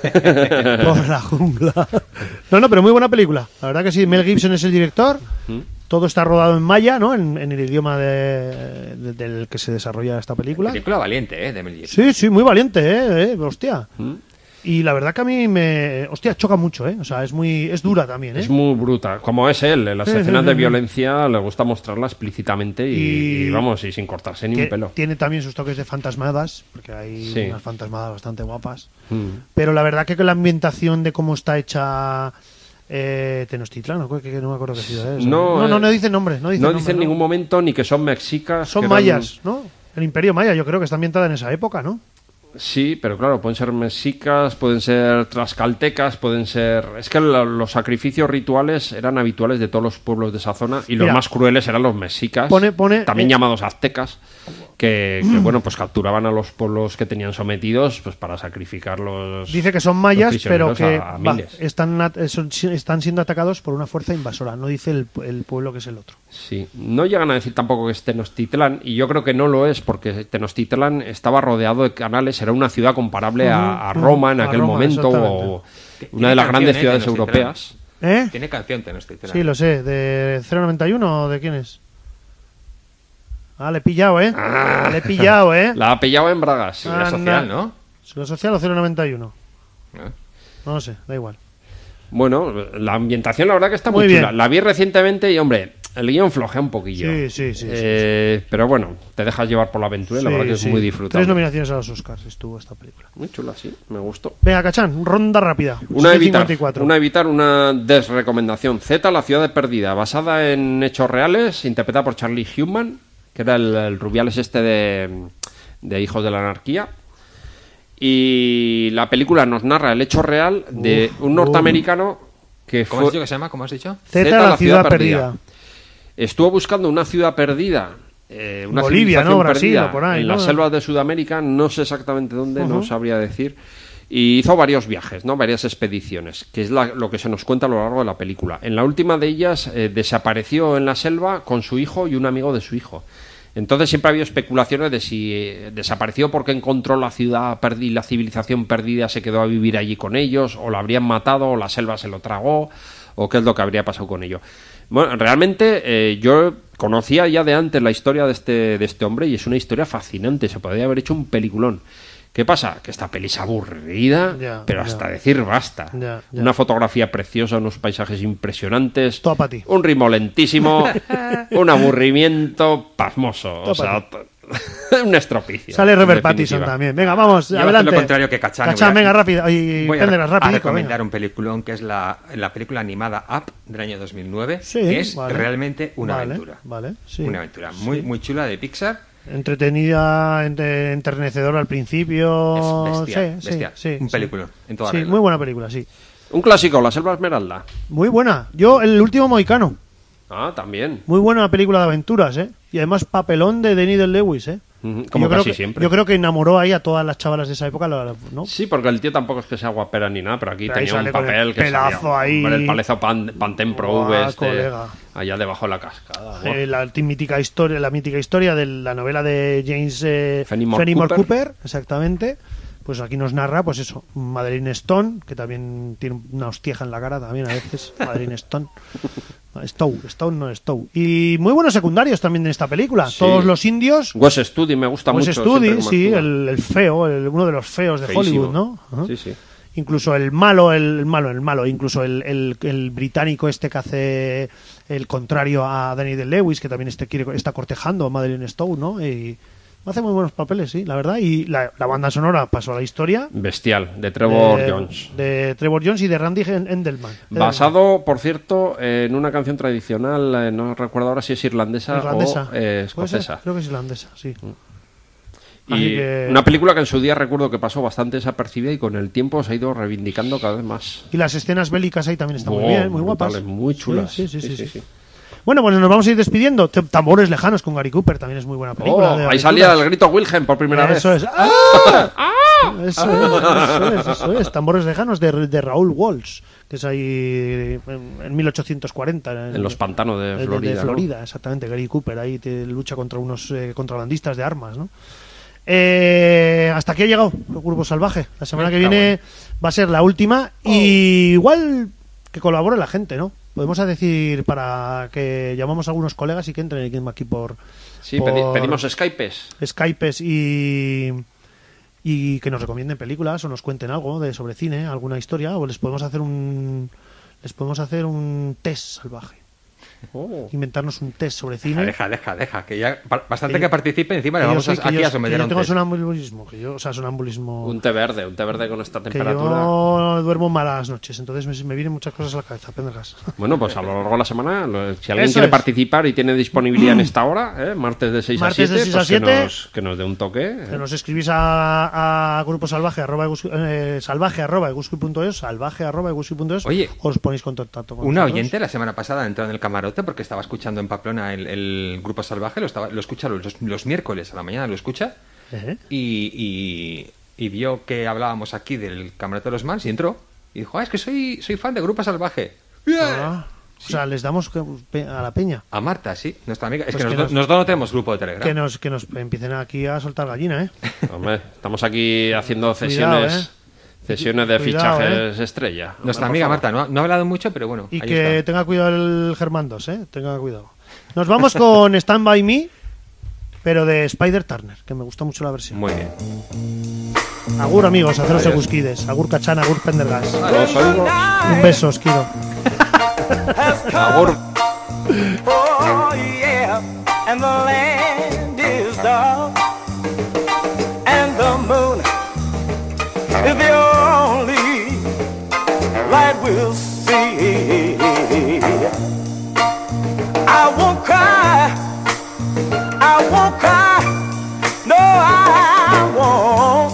el, por la jungla. No, no, pero muy buena película. La verdad que sí, Mel Gibson es el director. Todo está rodado en maya, ¿no? En, en el idioma de- de- del que se desarrolla esta película. Película valiente, ¿eh? De Mel Gibson. Sí, sí, muy valiente, ¿eh? eh hostia. Y la verdad que a mí me... Hostia, choca mucho, ¿eh? O sea, es muy... Es dura también, ¿eh? Es muy bruta, como es él, en las Sí, sí, escenas sí, de sí. violencia le gusta mostrarla explícitamente y, Y- y vamos, y sin cortarse ni Tie- un pelo. Tiene también sus toques de fantasmadas, porque hay Sí. unas fantasmadas bastante guapas. Mm. Pero la verdad que con la ambientación de cómo está hecha eh, Tenochtitlan, ¿no? Que, que no me acuerdo qué ciudad es. No, no, no, eh, no dicen nombre. No dicen, No nombre, dicen en ¿no? ningún momento ni que son mexicas. Son que eran- mayas, ¿no? El Imperio Maya, yo creo que está ambientada en esa época, ¿no? Sí, pero claro, pueden ser mexicas, pueden ser tlaxcaltecas, pueden ser... Es que la- los sacrificios rituales eran habituales de todos los pueblos de esa zona y los Mira, más crueles eran los mexicas, pone- pone- también eh, llamados aztecas, que, que, bueno, pues capturaban a los pueblos que tenían sometidos pues para sacrificarlos. Dice que son los mayas, pero prisioneros que a- a va, miles. están, at- son- están siendo atacados por una fuerza invasora. No dice el, el pueblo que es el otro. Sí, no llegan a decir tampoco que es Tenochtitlán, y yo creo que no lo es, porque Tenochtitlán estaba rodeado de canales, era una ciudad comparable a, a Roma en A aquel Roma, momento, o exactamente. una de las Tiene grandes canción, ¿eh? ciudades Tenochtitlán. europeas. ¿Eh? Tiene canción Tenochtitlan. Sí, lo sé. ¿De cero noventa y uno o de quién es? Ah, le he pillado, ¿eh? Le he pillado, ¿eh? La ha pillado en Bragas. Seguridad Anda. social, ¿no? ¿Lo social o cero noventa y uno? ¿Eh? No lo sé, da igual. Bueno, la ambientación la verdad que está muy, Muy chula. bien. La vi recientemente y, hombre, el guión flojea un poquillo. Sí, sí, sí, Eh, Pero bueno, te dejas llevar por la aventura y la Sí, verdad que es sí. muy disfrutable. Tres nominaciones a los Oscars estuvo esta película. Muy chula, sí, me gustó. Venga, Cachán, ronda rápida. Una evitar, cincuenta y cuatro. una evitar, una desrecomendación. Z, La ciudad de perdida, basada en hechos reales, interpretada por Charlie Hunnam, que era el, el Rubiales este de, de Hijos de la Anarquía. Y la película nos narra el hecho real de un norteamericano que ¿Cómo has fue... dicho que se llama? ¿Cómo has dicho? Z, la, ciudad, perdida. Estuvo buscando una ciudad perdida, eh, una Bolivia, civilización ¿no? Brasil perdida o por ahí, en ¿no? las selvas de Sudamérica, no sé exactamente dónde, no Ujú. sabría decir. Y hizo varios viajes, ¿no? Varias expediciones, que es la, lo que se nos cuenta a lo largo de la película. En la última de ellas eh, desapareció en la selva con su hijo y un amigo de su hijo. Entonces siempre ha habido especulaciones de si eh, desapareció porque encontró la ciudad perdida, la civilización perdida, se quedó a vivir allí con ellos, o lo habrían matado, o la selva se lo tragó, o qué es lo que habría pasado con ello. Bueno, realmente eh, yo conocía ya de antes la historia de este, de este hombre y es una historia fascinante, se podría haber hecho un peliculón. ¿Qué pasa? Que esta peli es aburrida, Ya, pero ya. hasta decir basta. Ya, ya. Una fotografía preciosa, unos paisajes impresionantes, Todo pa' ti. un ritmo lentísimo, un aburrimiento pasmoso. Todo O sea, pa' t- un estropicio. Sale en Robert definitiva. Pattinson también. Venga, vamos, Yo voy a hacer adelante. lo contrario que Cachán. Cachán, Voy a- venga, rápido. Y Voy a, Pendergast, a rapidico, recomendar venga. un peliculón que es la, la película animada Up del año dos mil nueve, Sí, que es vale. realmente una Vale, aventura. Vale, sí. Una aventura muy, Sí. muy chula de Pixar. Entretenida, ente- enternecedora al principio. Es bestial, sí, bestial. sí, Un sí. peliculón, en toda Sí, regla. muy buena película, sí. Un clásico, La Selva Esmeralda. Muy buena. Yo, El último mohicano. Ah, también. Muy buena película de aventuras, ¿eh? Y además papelón de Denny Lewis, ¿eh? Ujú, como yo creo casi que, siempre. Yo creo que enamoró ahí a todas las chavalas de esa época, ¿no? Sí, porque el tío tampoco es que sea guapera ni nada, pero aquí Pero ahí tenía un sale con el papel que pelazo salía, ahí. hombre, el palezo pan, Pantene Pro Buah, V este, colega. allá debajo de la cascada. buah. Eh, la mítica historia, la mítica historia de la novela de James eh, Fenimore Fenimore Cooper. Cooper, exactamente. Pues aquí nos narra, pues eso, Madeline Stone, que también tiene una hostieja en la cara también a veces, Madeline Stone. Stowe, Stone no Stowe. Y muy buenos secundarios también en esta película. Sí. Todos los indios. West Studi me gusta Wes mucho. Studi, siempre que sí, actúa. el, el feo, el- uno de los feos de Feísimo. Hollywood, ¿no? Ajá. Sí, sí. Incluso el malo, el, el malo, el malo, incluso el, el, el británico este que hace el contrario a Danny Lewis, que también este quiere, está cortejando a Madeline Stowe, ¿no? Y hace muy buenos papeles, sí, la verdad. Y la, la banda sonora pasó a la historia. Bestial, de Trevor de, Jones. De Trevor Jones y de Randy Endelman. Basado, por cierto, en una canción tradicional, eh, no recuerdo ahora si es irlandesa, Irlandesa. o eh, ¿Puede ser? escocesa. Creo que es irlandesa, sí. Así Y que- una película que en su día recuerdo que pasó bastante desapercibida y con el tiempo se ha ido reivindicando cada vez más. Y las escenas bélicas ahí también están muy Oh, bien, muy guapas. brutales, muy chulas. Sí, sí, sí, Sí, sí, sí, sí. sí. Bueno, pues nos vamos a ir despidiendo. T- Tambores lejanos con Gary Cooper también es muy buena película. Oh, de ahí aventuras. salía el grito Wilhelm por primera Eso vez. es. ¡Ah! Eso es, eso es, eso es. Tambores lejanos de, de Raúl Walsh, que es ahí en, en mil ochocientos cuarenta. En los pantanos de de- Florida. De, ¿no? Florida, exactamente. Gary Cooper ahí te lucha contra unos eh, contrabandistas de armas, ¿no? Eh, hasta aquí ha llegado el Grupo Salvaje. La semana que Está viene va a ser la última. Oh. Y igual que colabore la gente, ¿no? Podemos decir para que llamamos a algunos colegas y que entren aquí por, Sí, por pedi- pedimos Skypes. Skypes y y que nos recomienden películas o nos cuenten algo de sobre cine, alguna historia, o les podemos hacer un les podemos hacer un test salvaje. Oh. Inventarnos un test sobre Deja, cine. deja, deja, deja, que ya ba- bastante Que que, yo- participe, encima le Que yo vamos soy- a, que aquí yo- a someter que a yo un tengo test. sonambulismo, que yo, o sea, sonambulismo. Un té verde, un té verde con esta que temperatura. yo duermo malas noches, entonces me, me vienen muchas cosas a la cabeza, Pendergast. Bueno, pues a lo largo de la semana, lo- si alguien Eso quiere es. participar y tiene disponibilidad en esta hora, ¿eh? martes de seis a Martes de siete, seis pues a siete. Que, nos, que nos dé un toque. ¿eh? Que nos escribís a, a grupo salvaje arroba egusqui- eh, salvaje arroba egusqui punto es, salvaje arroba egusqui punto es. Oye, os ponéis en contacto con Una nosotros. oyente la semana pasada entró en el camarote porque estaba escuchando en Pamplona el, el Grupo Salvaje, lo, estaba, lo escucha los, los miércoles a la mañana, lo escucha, ¿Eh? y, y, y vio que hablábamos aquí del camarote de los Mans y entró y dijo, ah, es que soy, soy fan de Grupo Salvaje. Ah, O sea, les damos que- pe- a la peña A Marta, sí, nuestra amiga. Es Pues que, que nosotros, nos- nosotros no tenemos grupo de Telegram. que nos, que nos empiecen aquí a soltar gallina, ¿eh? Hombre, estamos aquí haciendo cesiones, Cuidado, cesiones de Cuidado, fichajes estrella. Nuestra Hombre, amiga por Marta no, ha- no ha hablado mucho, pero bueno, Y ahí que está. tenga cuidado el Germandos, ¿eh? Tenga cuidado. Nos vamos con Stand By Me, pero de Spider Turner, que me gustó mucho la versión. Muy bien. Agur, amigos, haceros Adiós. egusquides. Agur, Cachán, agur, Pendergast. Los oigo. Un beso, os quiero. Agur. Oh yeah, and the land is dark, and the moon is the only light we'll see. I won't cry, I won't cry, no, I won't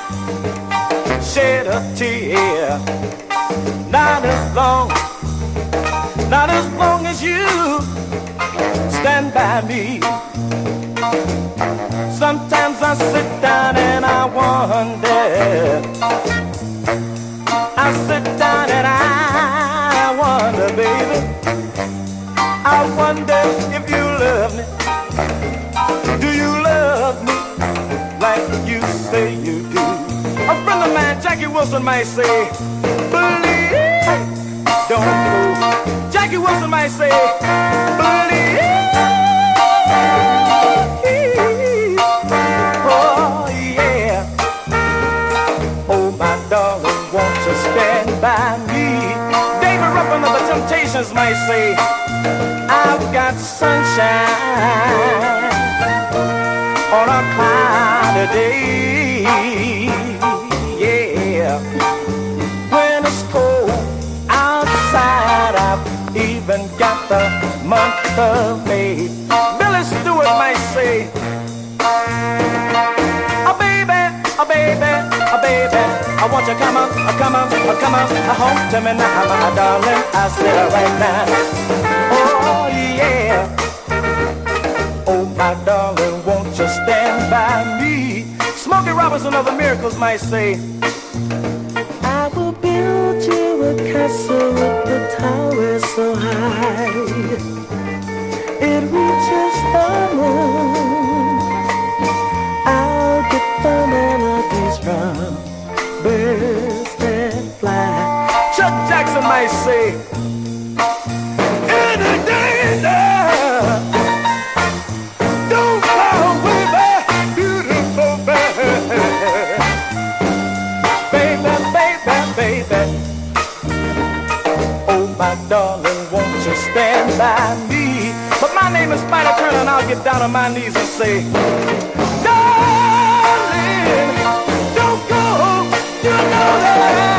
shed a tear, not as long. Not as long as you stand by me. Sometimes I sit down and I wonder if you love me? Do you love me like you say you do? A friend of mine, Jackie Wilson, might say, believe, don't go. Jackie Wilson might say, believe, oh yeah. Oh my darling, won't you stand by me? David Ruffin of the Temptations might say, I've got sunshine on a cloudy day, yeah. When it's cold outside, I've even got the month of May. Billy Stewart might say, oh baby, oh baby, oh baby, I want you come on, come on, come on, home to me now, my darling, I said right now. Oh yeah. Oh my darling, won't you stand by me? Smokey Robinson of the Miracles might say, I will build you a castle with the towers so high it reaches the moon. I'll get the melodies from birds that fly. Chuck Jackson might say, in a danger, don't fly away, my beautiful baby. Baby, baby, baby. Oh, my darling, won't you stand by me? But my name is Spider Turner, and I'll get down on my knees and say, darling, don't go, you know that I